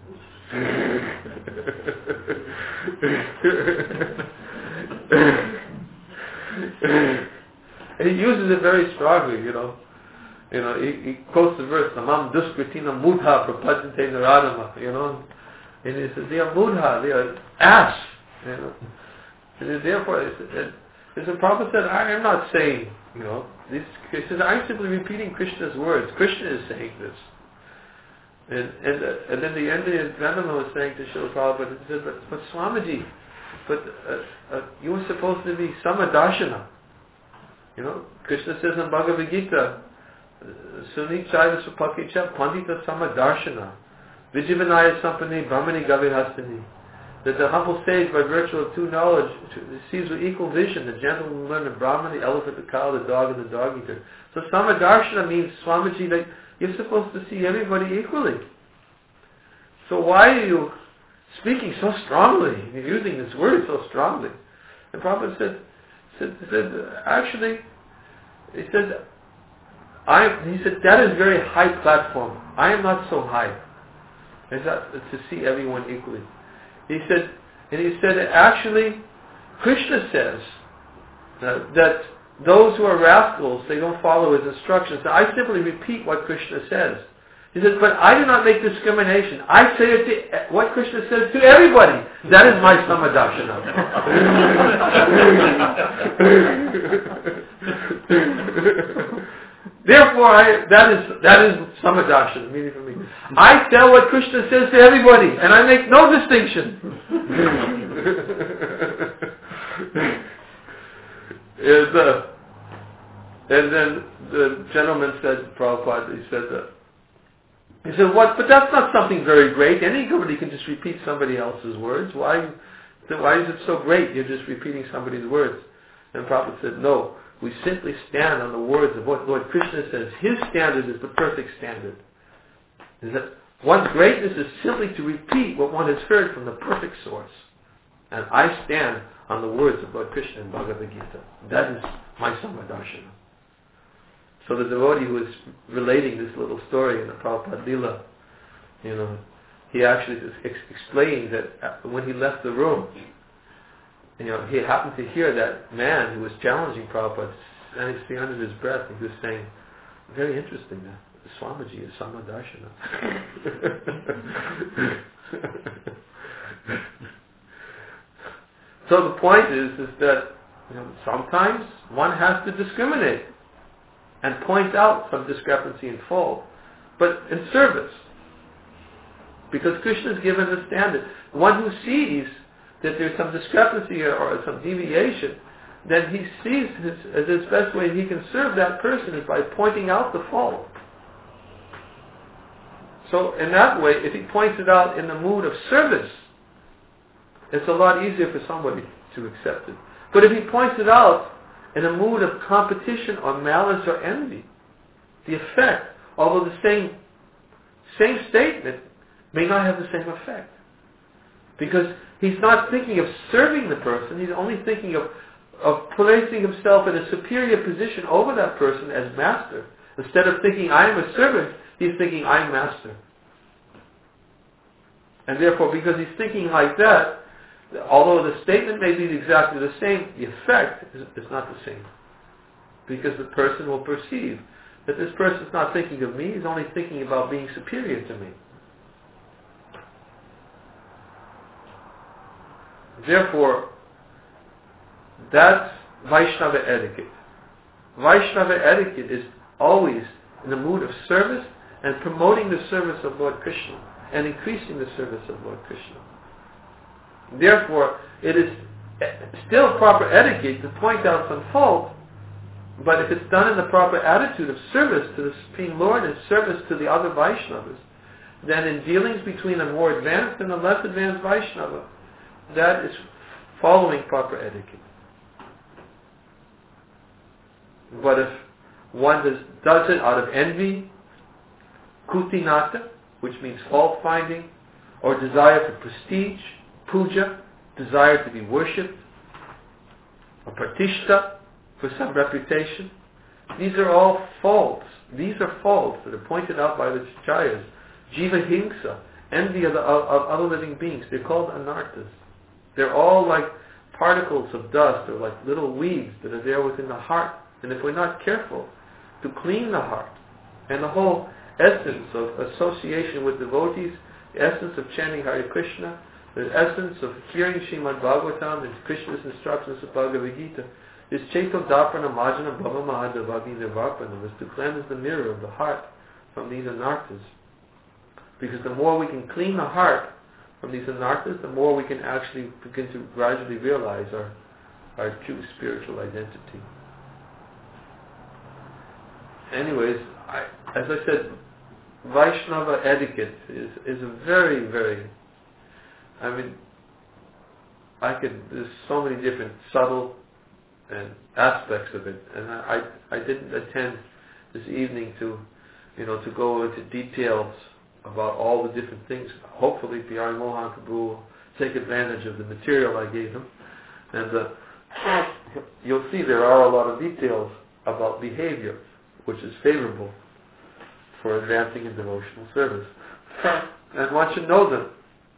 And he uses it very strongly, he quotes the verse, Namam duskritina mudha prapajante naradama, and he says, they are mudha, they are ass, And therefore, as the Prabhupada said, I am not saying, he says, I'm simply repeating Krishna's words. Krishna is saying this. And then the Indian gentleman was saying to Srila Prabhupada, he said, but Swamiji, you were supposed to be Samadarshana. Krishna says in Bhagavad Gita, Suni Chaiva Supakicha Pandita Samadarshana Vijivanaya Sampani Brahmani Gavihastani, that the humble sage, by virtue of true knowledge, sees with equal vision the gentleman, the learned, the Brahman, the elephant, the cow, the dog, and the dog eater. So Samadarshana means, Swamiji, that you're supposed to see everybody equally. So why are you speaking so strongly? You're using this word so strongly. And Prabhupada said actually, he said, that is very high platform. I am not so high. It's not to see everyone equally. He said, actually, Krishna says that those who are rascals, they don't follow his instructions. Now, I simply repeat what Krishna says. He says, but I do not make discrimination. I say it to what Krishna says to everybody. That is my Samadarshana. Therefore, that is Samadarshana, meaning for me. I tell what Krishna says to everybody, and I make no distinction. And then the gentleman said, Prabhupada, he said, what? But that's not something very great. Anybody can just repeat somebody else's words. Why is it so great? You're just repeating somebody's words. And Prabhupada said, no. We simply stand on the words of what Lord Krishna says. His standard is the perfect standard. Is that one's greatness is simply to repeat what one has heard from the perfect source. And I stand on the words of Lord Krishna in Bhagavad Gita. That is my Samadarshana. So the devotee who is relating this little story in the Prabhupada Lila, he actually is explaining that when he left the room, he happened to hear that man who was challenging Prabhupada standing under his breath, and he was saying, very interesting, Swamiji is Samadarshana. So the point is that sometimes one has to discriminate and point out some discrepancy and fault, but in service. Because Krishna has given a standard. One who sees that there's some discrepancy or some deviation, then he sees his best way he can serve that person is by pointing out the fault. So in that way, if he points it out in the mood of service, it's a lot easier for somebody to accept it. But if he points it out in a mood of competition or malice or envy, the effect, although the same statement, may not have the same effect. Because he's not thinking of serving the person, he's only thinking of placing himself in a superior position over that person as master. Instead of thinking, I am a servant, he's thinking, I am master. And therefore, because he's thinking like that, although the statement may be exactly the same, the effect is not the same. Because the person will perceive that this person is not thinking of me, he's only thinking about being superior to me. Therefore, that's Vaishnava etiquette. Vaishnava etiquette is always in the mood of service and promoting the service of Lord Krishna and increasing the service of Lord Krishna. Therefore, it is still proper etiquette to point out some fault, but if it's done in the proper attitude of service to the Supreme Lord and service to the other Vaishnavas, then in dealings between a more advanced and a less advanced Vaishnava, that is following proper etiquette. But if one does it out of envy, kutinata, which means fault finding, or desire for prestige, puja, desire to be worshipped, or pratishta, for some reputation, these are all faults. These are faults that are pointed out by the Acharyas. Jiva hingsa, envy of other living beings. They're called anarthas. They're all like particles of dust or like little weeds that are there within the heart. And if we're not careful to clean the heart and the whole essence of association with devotees, the essence of chanting Hare Krishna, the essence of hearing Srimad Bhagavatam and Krishna's instructions of Bhagavad Gita, is Chaito Daprana Majana Bhava Mahadavagi Nivarpanam, is to cleanse the mirror of the heart from these anarthas. Because the more we can clean the heart from these anarthas, the more we can actually begin to gradually realize our true spiritual identity. anyways, as I said, Vaishnava etiquette is a very, very, there's so many different subtle and aspects of it, and I didn't attend this evening to go into details about all the different things. Hopefully Pyari Mohan Prabhu will take advantage of the material I gave him, and you'll see there are a lot of details about behavior which is favorable for advancing in devotional service. And one should know them.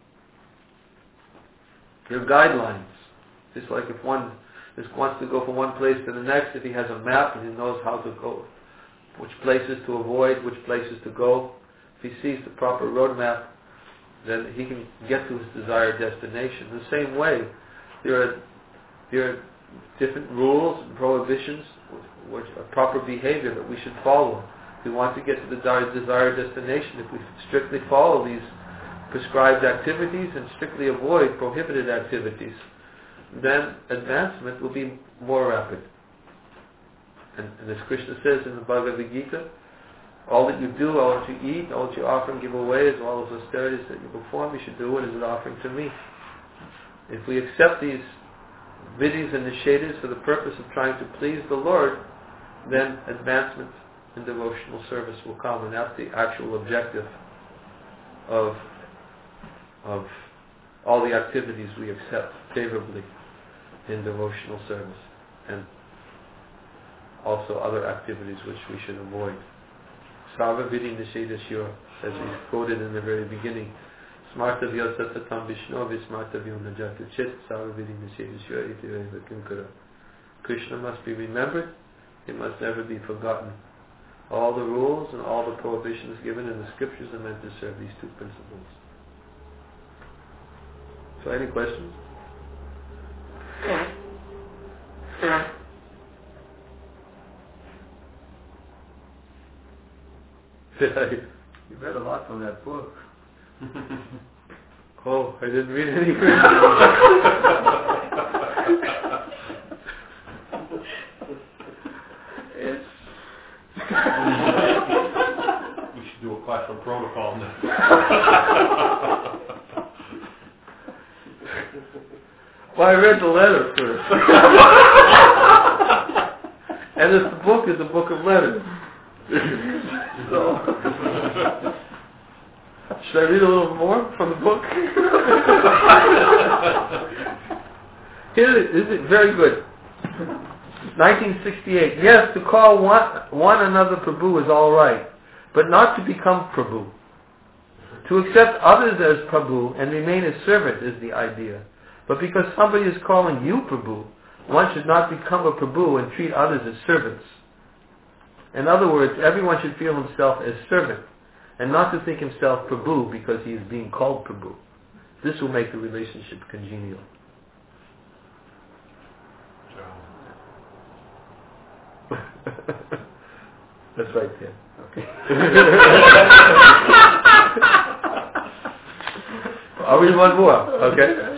They're guidelines. Just like if one just wants to go from one place to the next, if he has a map and he knows how to go, which places to avoid, which places to go, if he sees the proper roadmap, then he can get to his desired destination. The same way, there are different rules and prohibitions, which are proper behavior that we should follow. If we want to get to the desired destination, if we strictly follow these prescribed activities and strictly avoid prohibited activities, then advancement will be more rapid. And as Krishna says in the Bhagavad Gita, all that you do, all that you eat, all that you offer and give away, as well as austerities that you perform, you should do it as an offering to me. If we accept these vidhis and initiatives for the purpose of trying to please the Lord, then advancement in devotional service will come, and that's the actual objective of all the activities we accept favorably in devotional service, and also other activities which we should avoid. Sarva vidhi nishedasya, as we quoted in the very beginning, smartavya satatam vishno vismartavyo najatu chit sarva vidhi nishedasya iti reva kinkara. Krishna must be remembered, he must never be forgotten. All the rules and all the prohibitions given in the scriptures are meant to serve these two principles. So any questions? You read a lot from that book. Oh, I didn't read any. We should do a class on protocol now. Well, I read the letter first. And the book is a book of letters. So, should I read a little more from the book? Here it is, very good. 1968. Yes, to call one another Prabhu is all right, but not to become Prabhu. To accept others as Prabhu and remain as servant is the idea. But because somebody is calling you Prabhu, one should not become a Prabhu and treat others as servants. In other words, everyone should feel himself as servant, and not to think himself Prabhu because he is being called Prabhu. This will make the relationship congenial. That's right there. Okay. I'll read one more. Okay.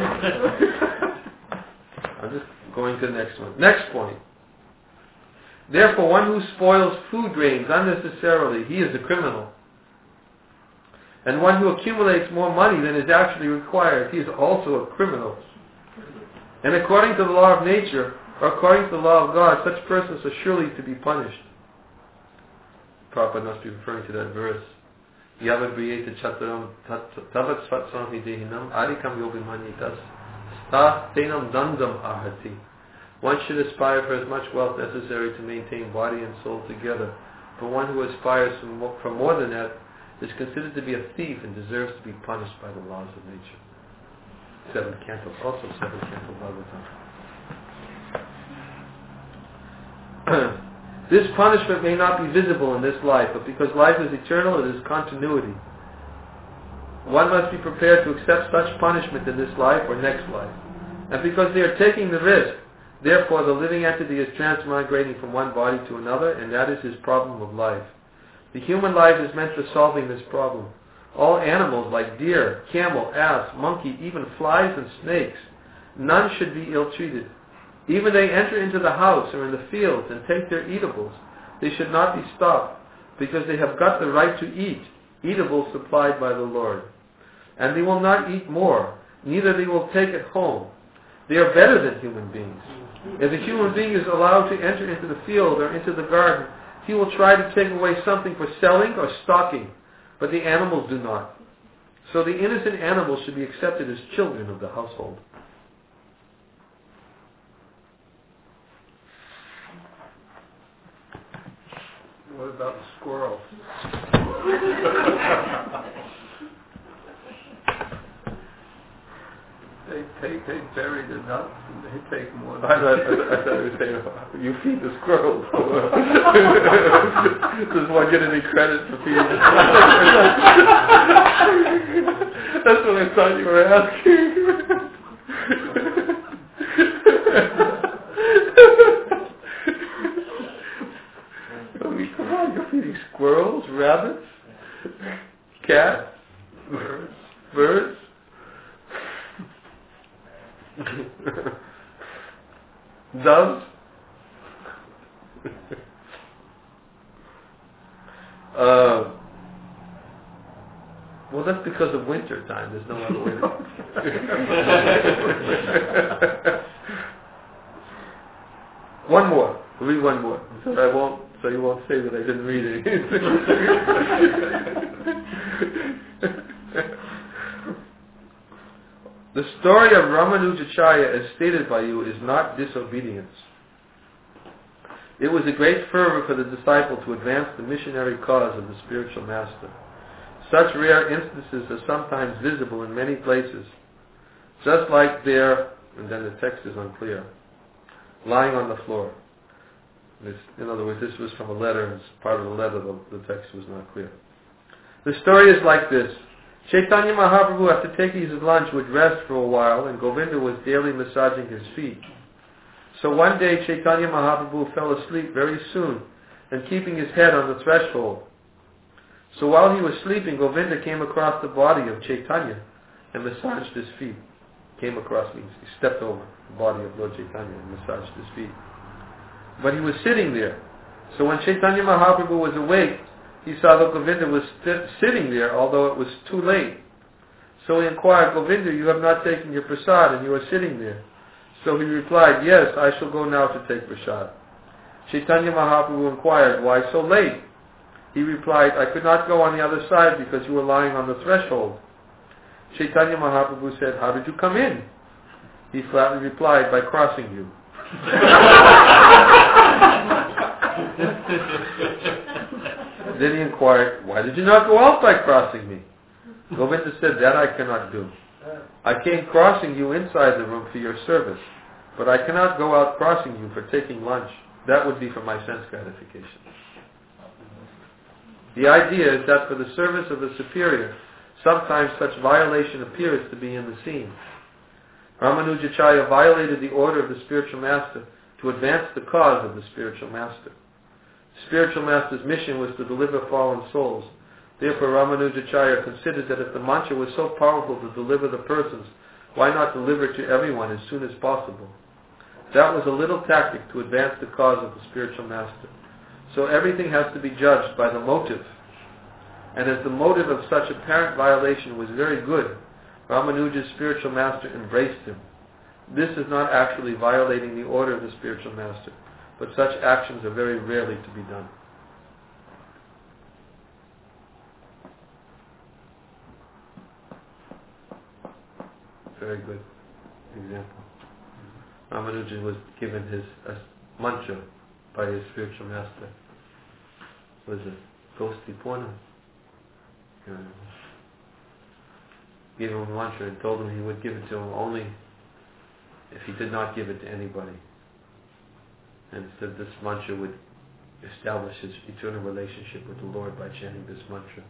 I'm just going to the next one. Next point. Therefore, one who spoils food grains unnecessarily, he is a criminal. And one who accumulates more money than is actually required, he is also a criminal. And according to the law of nature, or according to the law of God, such persons are surely to be punished. Prabhupada must be referring to that verse. Yavabriyeta chataram tavat svatsam hidehinam adikam yogimanyitas sta tenam dandam ahati. One should aspire for as much wealth necessary to maintain body and soul together. But one who aspires for more than that is considered to be a thief and deserves to be punished by the laws of nature. 7th canto, also 7th canto Bhagavatam. This punishment may not be visible in this life, but because life is eternal, it is continuity. One must be prepared to accept such punishment in this life or next life. And because they are taking the risk, therefore the living entity is transmigrating from one body to another, and that is his problem of life. The human life is meant for solving this problem. All animals like deer, camel, ass, monkey, even flies and snakes, none should be ill-treated. Even they enter into the house or in the fields and take their eatables. they should not be stopped, because they have got the right to eat, eatables supplied by the Lord. And they will not eat more, neither they will take it home. They are better than human beings. If a human being is allowed to enter into the field or into the garden, he will try to take away something for selling or stocking, but the animals do not. So the innocent animals should be accepted as children of the household. What about the squirrels? They bury the nuts and they take more. I thought you were saying, you feed the squirrels. Does one get any credit for feeding the squirrels? That's what I thought you were asking. I mean, come on, you're feeding squirrels, rabbits, cats, birds. Doves. Well, that's because of winter time. There's no other way to. One more. We'll read one more. So you won't say that I didn't read it. The story of Ramanujacharya, as stated by you, is not disobedience. It was a great fervor for the disciple to advance the missionary cause of the spiritual master. Such rare instances are sometimes visible in many places, just like there, and then the text is unclear, lying on the floor. In other words, this was from a letter, and as part of the letter the text was not clear. The story is like this. Chaitanya Mahaprabhu, after taking his lunch, would rest for a while, and Govinda was daily massaging his feet. So one day Chaitanya Mahaprabhu fell asleep very soon, and keeping his head on the threshold. So while he was sleeping, Govinda came across the body of Chaitanya and massaged his feet. Came across means he stepped over the body of Lord Chaitanya and massaged his feet. But he was sitting there. So when Chaitanya Mahaprabhu was awake, he saw that Govinda was sitting there, although it was too late. So he inquired, Govinda, you have not taken your prasad and you are sitting there. So he replied, yes, I shall go now to take prasad. Chaitanya Mahaprabhu inquired, why so late? He replied, I could not go on the other side because you were lying on the threshold. Chaitanya Mahaprabhu said, how did you come in? He flatly replied, by crossing you. Then he inquired, why did you not go out by crossing me? Govinda said, that I cannot do. I came crossing you inside the room for your service, but I cannot go out crossing you for taking lunch. That would be for my sense gratification. The idea is that for the service of the superior, sometimes such violation appears to be in the scene. Ramanujacharya violated the order of the spiritual master to advance the cause of the spiritual master. The spiritual master's mission was to deliver fallen souls. Therefore, Ramanujacharya considered that if the mantra was so powerful to deliver the persons, why not deliver it to everyone as soon as possible? That was a little tactic to advance the cause of the spiritual master. So everything has to be judged by the motive. And as the motive of such apparent violation was very good, Ramanuja's spiritual master embraced him. This is not actually violating the order of the spiritual master, but such actions are very rarely to be done. Very good example. Ramanuja was given his mantra by his spiritual master. Was it Gosti Purna? Gave him a mantra and told him he would give it to him only if he did not give it to anybody. And said this mantra would establish his eternal relationship with the Lord by chanting this mantra.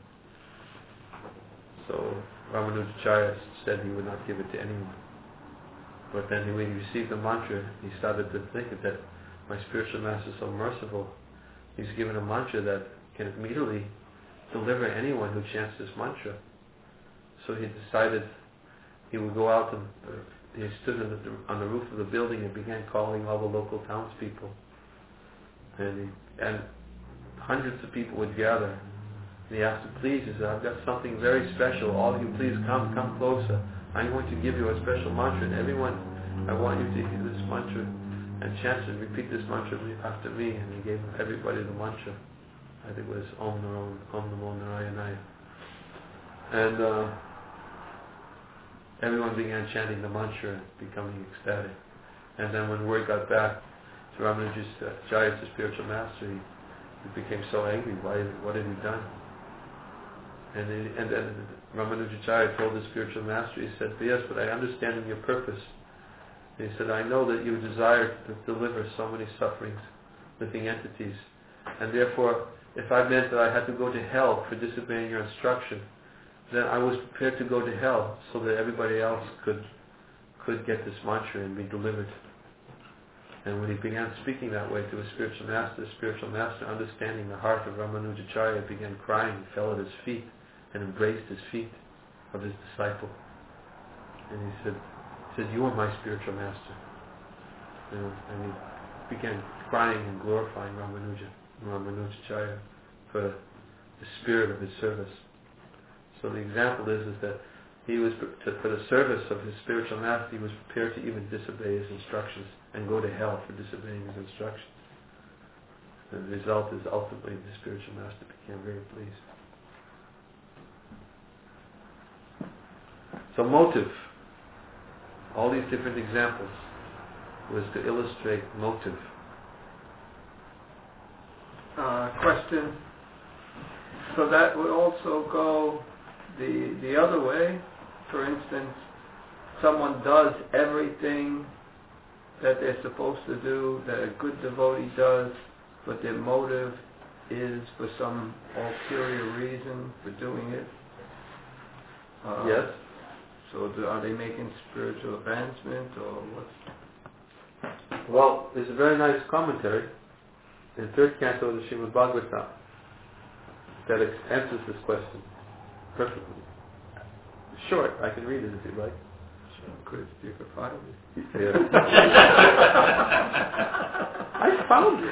So Ramanujacharya said he would not give it to anyone. But then when he received the mantra, he started to think that my spiritual master is so merciful. He's given a mantra that can immediately deliver anyone who chants this mantra. So he decided he would go out and he stood on the roof of the building and began calling all the local townspeople. And hundreds of people would gather. And he asked them, please, he said, I've got something very special. All of you, please come closer. I'm going to give you a special mantra. And everyone, I want you to hear this mantra and chant and repeat this mantra after me. And he gave everybody the mantra. I think it was Om Namo Narayanaya. And everyone began chanting the mantra, becoming ecstatic. And then when word got back to Ramanujacharya, the spiritual master, he became so angry. What had he done? And then Ramanujacharya told the spiritual master, he said, yes, but I understand in your purpose. And he said, I know that you desire to deliver so many sufferings, living entities. And therefore, if I meant that I had to go to hell for disobeying your instruction, then I was prepared to go to hell so that everybody else could get this mantra and be delivered. And when he began speaking that way to his spiritual master, understanding the heart of Ramanujacharya, began crying, fell at his feet, and embraced his feet of his disciple. And he said, you are my spiritual master. And he began crying and glorifying Ramanujacharya for the spirit of his service. So the example is that he was, for the service of his spiritual master, he was prepared to even disobey his instructions and go to hell for disobeying his instructions. And the result is ultimately the spiritual master became very pleased. So motive, all these different examples, was to illustrate motive. Question. So that would also go the other way. For instance, someone does everything that they're supposed to do, that a good devotee does, but their motive is for some ulterior reason for doing it. Yes. So are they making spiritual advancement, or what's... Well, there's a very nice commentary in the third canto of the Srimad Bhagavatam that answers this question perfectly. Short, I can read it if you'd like. Good, you could find it. Yeah. I found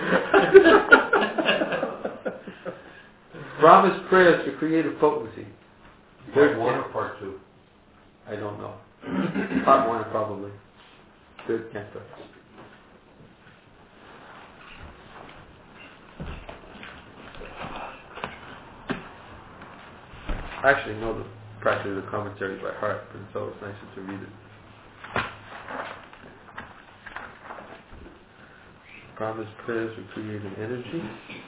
it. Brahma's prayers for creative potency. Part 1 or part 2? I don't know. Part 1 probably. Third canto. I actually know practically the commentary by heart, but it's always nicer to read it. Brahma's prayers for creative energy.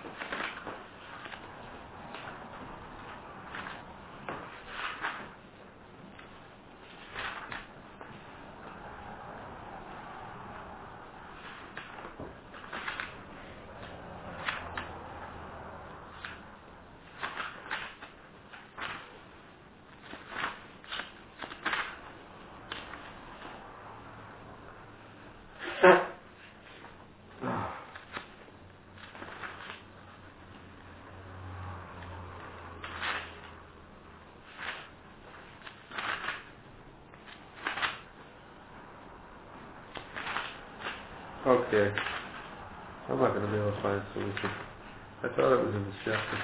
Okay. I'm not going to be able to find a solution. I thought it was in this chapter.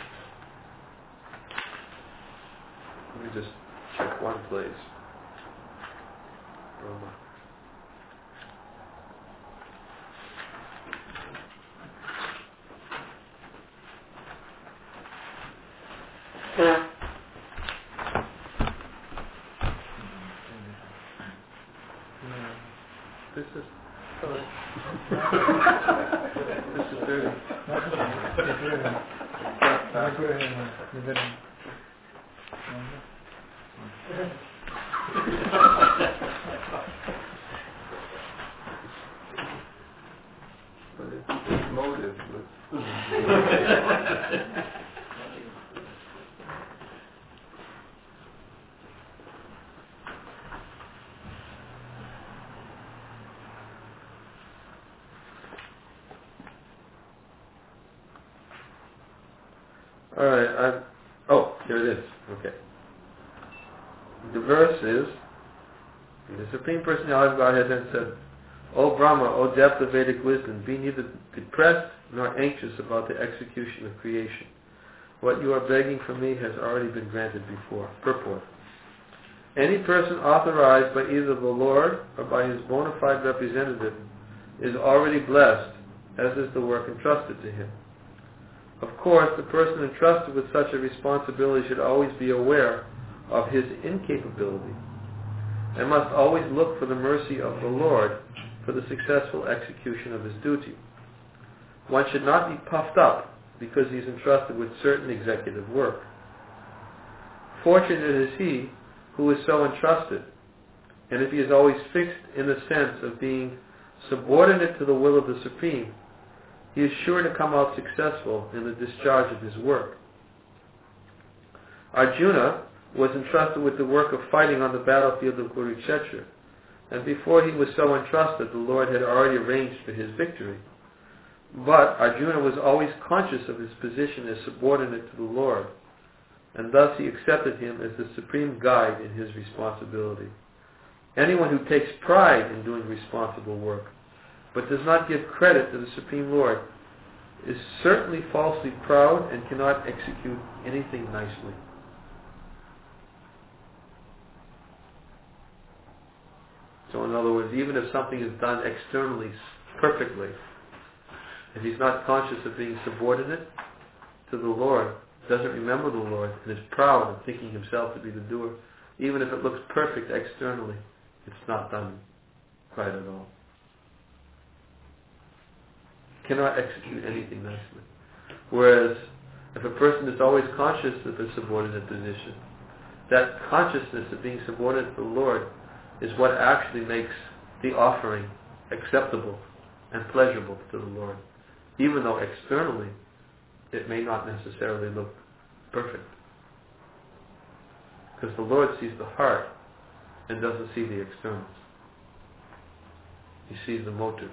Let me just check one place. Roma. This is... This is dirty. But it's motive. Alright, here it is. Okay. The verse is, the Supreme Personality of Godhead then said, O Brahma, O depth of Vedic wisdom, be neither depressed nor anxious about the execution of creation. What you are begging from me has already been granted before. Purport. Any person authorized by either the Lord or by his bona fide representative is already blessed, as is the work entrusted to him. Of course, the person entrusted with such a responsibility should always be aware of his incapability and must always look for the mercy of the Lord for the successful execution of his duty. One should not be puffed up because he is entrusted with certain executive work. Fortunate is he who is so entrusted, and if he is always fixed in the sense of being subordinate to the will of the Supreme, he is sure to come out successful in the discharge of his work. Arjuna was entrusted with the work of fighting on the battlefield of Kurukshetra, and before he was so entrusted, the Lord had already arranged for his victory. But Arjuna was always conscious of his position as subordinate to the Lord, and thus he accepted him as the supreme guide in his responsibility. Anyone who takes pride in doing responsible work, but does not give credit to the Supreme Lord, is certainly falsely proud and cannot execute anything nicely. So in other words, even if something is done externally perfectly, if he's not conscious of being subordinate to the Lord, doesn't remember the Lord, and is proud of thinking himself to be the doer, even if it looks perfect externally, it's not done right at all. Cannot execute anything nicely. Whereas, if a person is always conscious of his subordinate position, that consciousness of being subordinate to the Lord is what actually makes the offering acceptable and pleasurable to the Lord, even though externally it may not necessarily look perfect. Because the Lord sees the heart and doesn't see the externals. He sees the motive.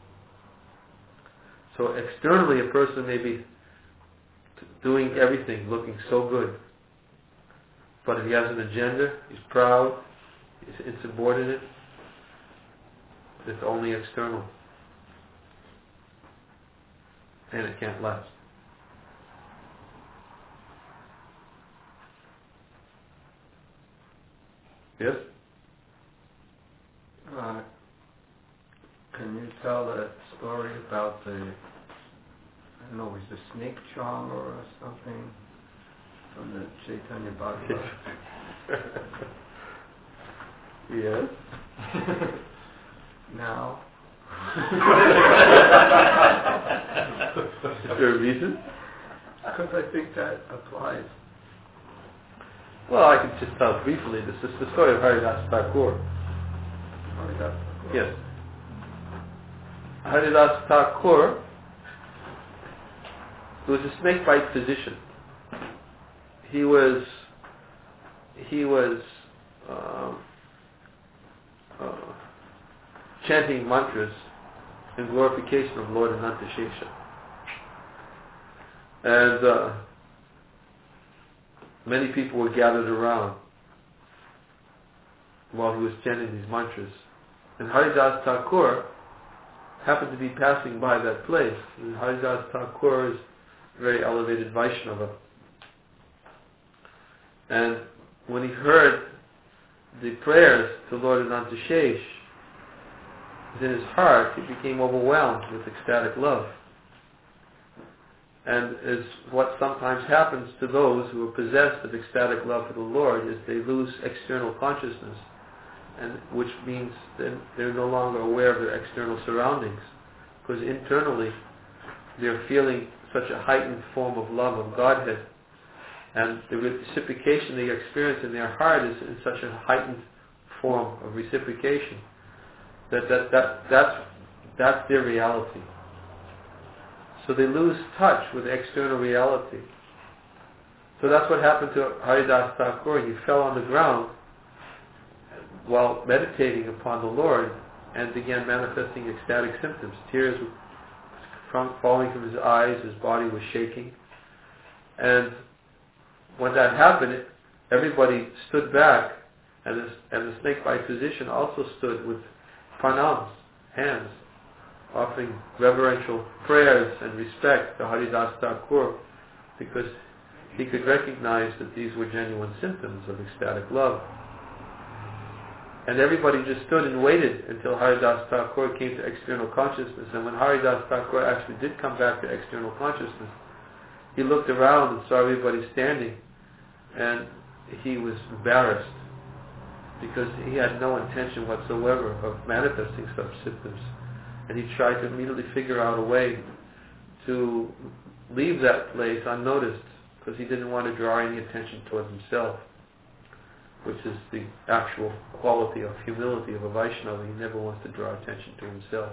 So externally a person may be doing everything, looking so good. But if he has an agenda, he's proud, he's insubordinate, it's only external. And it can't last. Yes? Can you tell that story about the, I don't know, was the snake charmer or something from the Chaitanya Bhagavad? Yes. Now? Is there a reason? Because I think that applies. Well, I can just tell briefly. This is the story of Haridas Thakur. Yes. Haridas Thakur was a snakebite physician. He was chanting mantras in glorification of Lord Anantashesha. And many people were gathered around while he was chanting these mantras. And Haridas Thakur happened to be passing by that place. And Haridas Thakur is a very elevated Vaishnava. And when he heard the prayers to Lord Anantashesh, within his heart, he became overwhelmed with ecstatic love. And as what sometimes happens to those who are possessed of ecstatic love for the Lord is they lose external consciousness, and which means then they're no longer aware of their external surroundings, because internally they're feeling such a heightened form of love of Godhead, and the reciprocation they experience in their heart is in such a heightened form of reciprocation that's their reality. So they lose touch with external reality. So that's what happened to Haridas Thakur. He fell on the ground while meditating upon the Lord and began manifesting ecstatic symptoms. Tears were falling from his eyes, his body was shaking. And when that happened, everybody stood back, and the snakebite physician also stood with pranams, hands, offering reverential prayers and respect to Haridas Thakur, because he could recognize that these were genuine symptoms of ecstatic love. And everybody just stood and waited until Haridas Thakur came to external consciousness. And when Haridas Thakur actually did come back to external consciousness, he looked around and saw everybody standing, and he was embarrassed because he had no intention whatsoever of manifesting such symptoms. And he tried to immediately figure out a way to leave that place unnoticed, because he didn't want to draw any attention towards himself, which is the actual quality of humility of a Vaishnava. He never wants to draw attention to himself.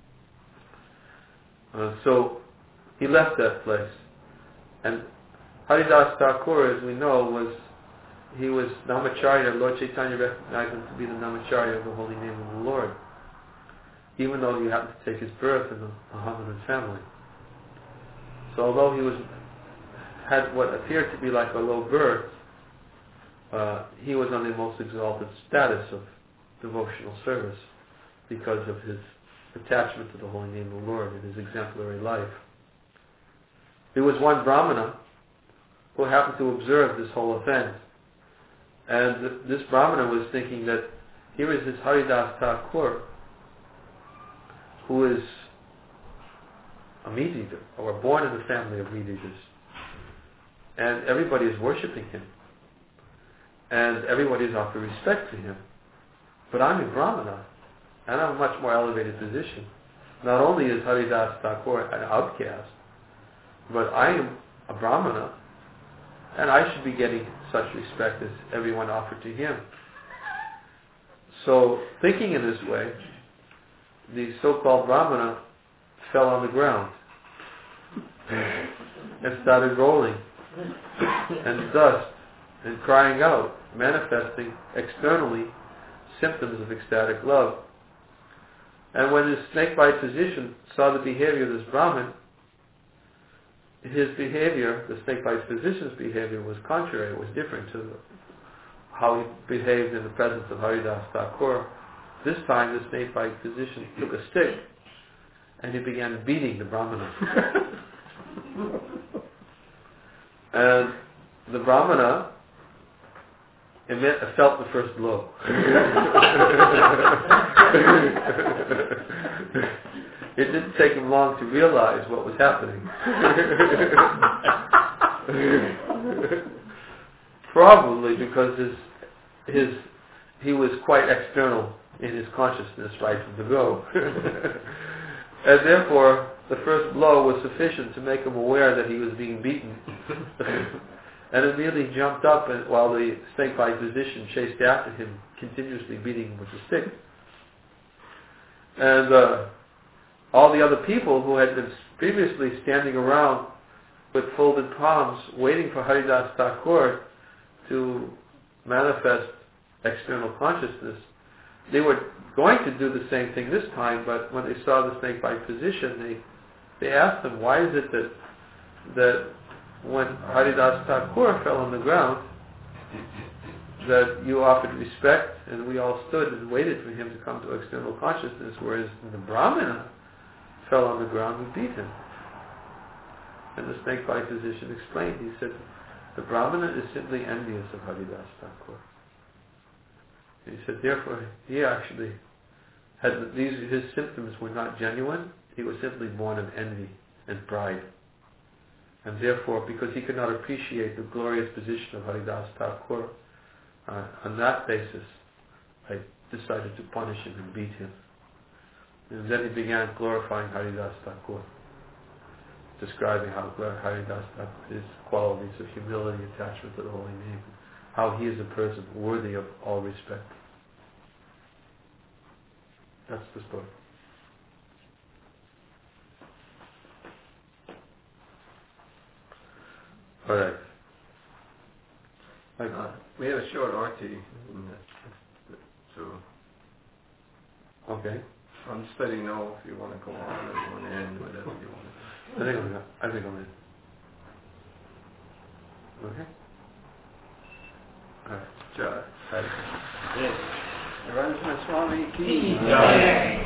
So he left that place. And Haridas Thakur, as we know, was Namacharya. Lord Chaitanya recognized him to be the Namacharya of the holy name of the Lord, even though he happened to take his birth in a Mohammedan family. So although he had what appeared to be like a low birth, he was on the most exalted status of devotional service because of his attachment to the holy name of the Lord and his exemplary life. There was one Brahmana who happened to observe this whole event, and this Brahmana was thinking that here is this Haridas Thakur, who is a meat eater, or born in the family of meat eaters, and everybody is worshipping him, and everybody is offering respect to him. But I'm a Brahmana, and I'm a much more elevated position. Not only is Haridas Thakur an outcast, but I am a Brahmana, and I should be getting such respect as everyone offered to him. So, thinking in this way, the so-called Brahmana fell on the ground and started rolling and dust and crying out, manifesting externally symptoms of ecstatic love. And when this snake-bite physician saw the behavior of this Brahmin, his behavior, the snake-bite physician's behavior, was contrary. It was different to how he behaved in the presence of Haridas Thakur. This time the snake-bite physician took a stick and he began beating the Brahmana. And the Brahmana felt the first blow. It didn't take him long to realize what was happening. Probably because he was quite external in his consciousness right from the go. And therefore, the first blow was sufficient to make him aware that he was being beaten. And immediately jumped up while the snake-bite physician chased after him, continuously beating him with a stick. And all the other people who had been previously standing around with folded palms, waiting for Haridas Thakur to manifest external consciousness, they were going to do the same thing this time, but when they saw the snake-bite physician, they asked him, why is it that when Haridas Thakur fell on the ground, that you offered respect and we all stood and waited for him to come to external consciousness, whereas the Brahmana fell on the ground, we beat him. And the snake-bite physician explained, he said, the Brahmana is simply envious of Haridas Thakur. And he said, therefore, he actually had his symptoms were not genuine, he was simply born of envy and pride. And therefore, because he could not appreciate the glorious position of Haridas Thakur, on that basis, I decided to punish him and beat him. And then he began glorifying Haridas Thakur, describing how Haridas Thakur, his qualities of humility, attachment to the holy name, how he is a person worthy of all respect. That's the story. All right. We have a short arti, so okay. I'm just letting you know if you want to go on or you want to end, whatever you want to do. I think I'm in. Okay. All right. Jai. Right. Narayana Swami ki Jai.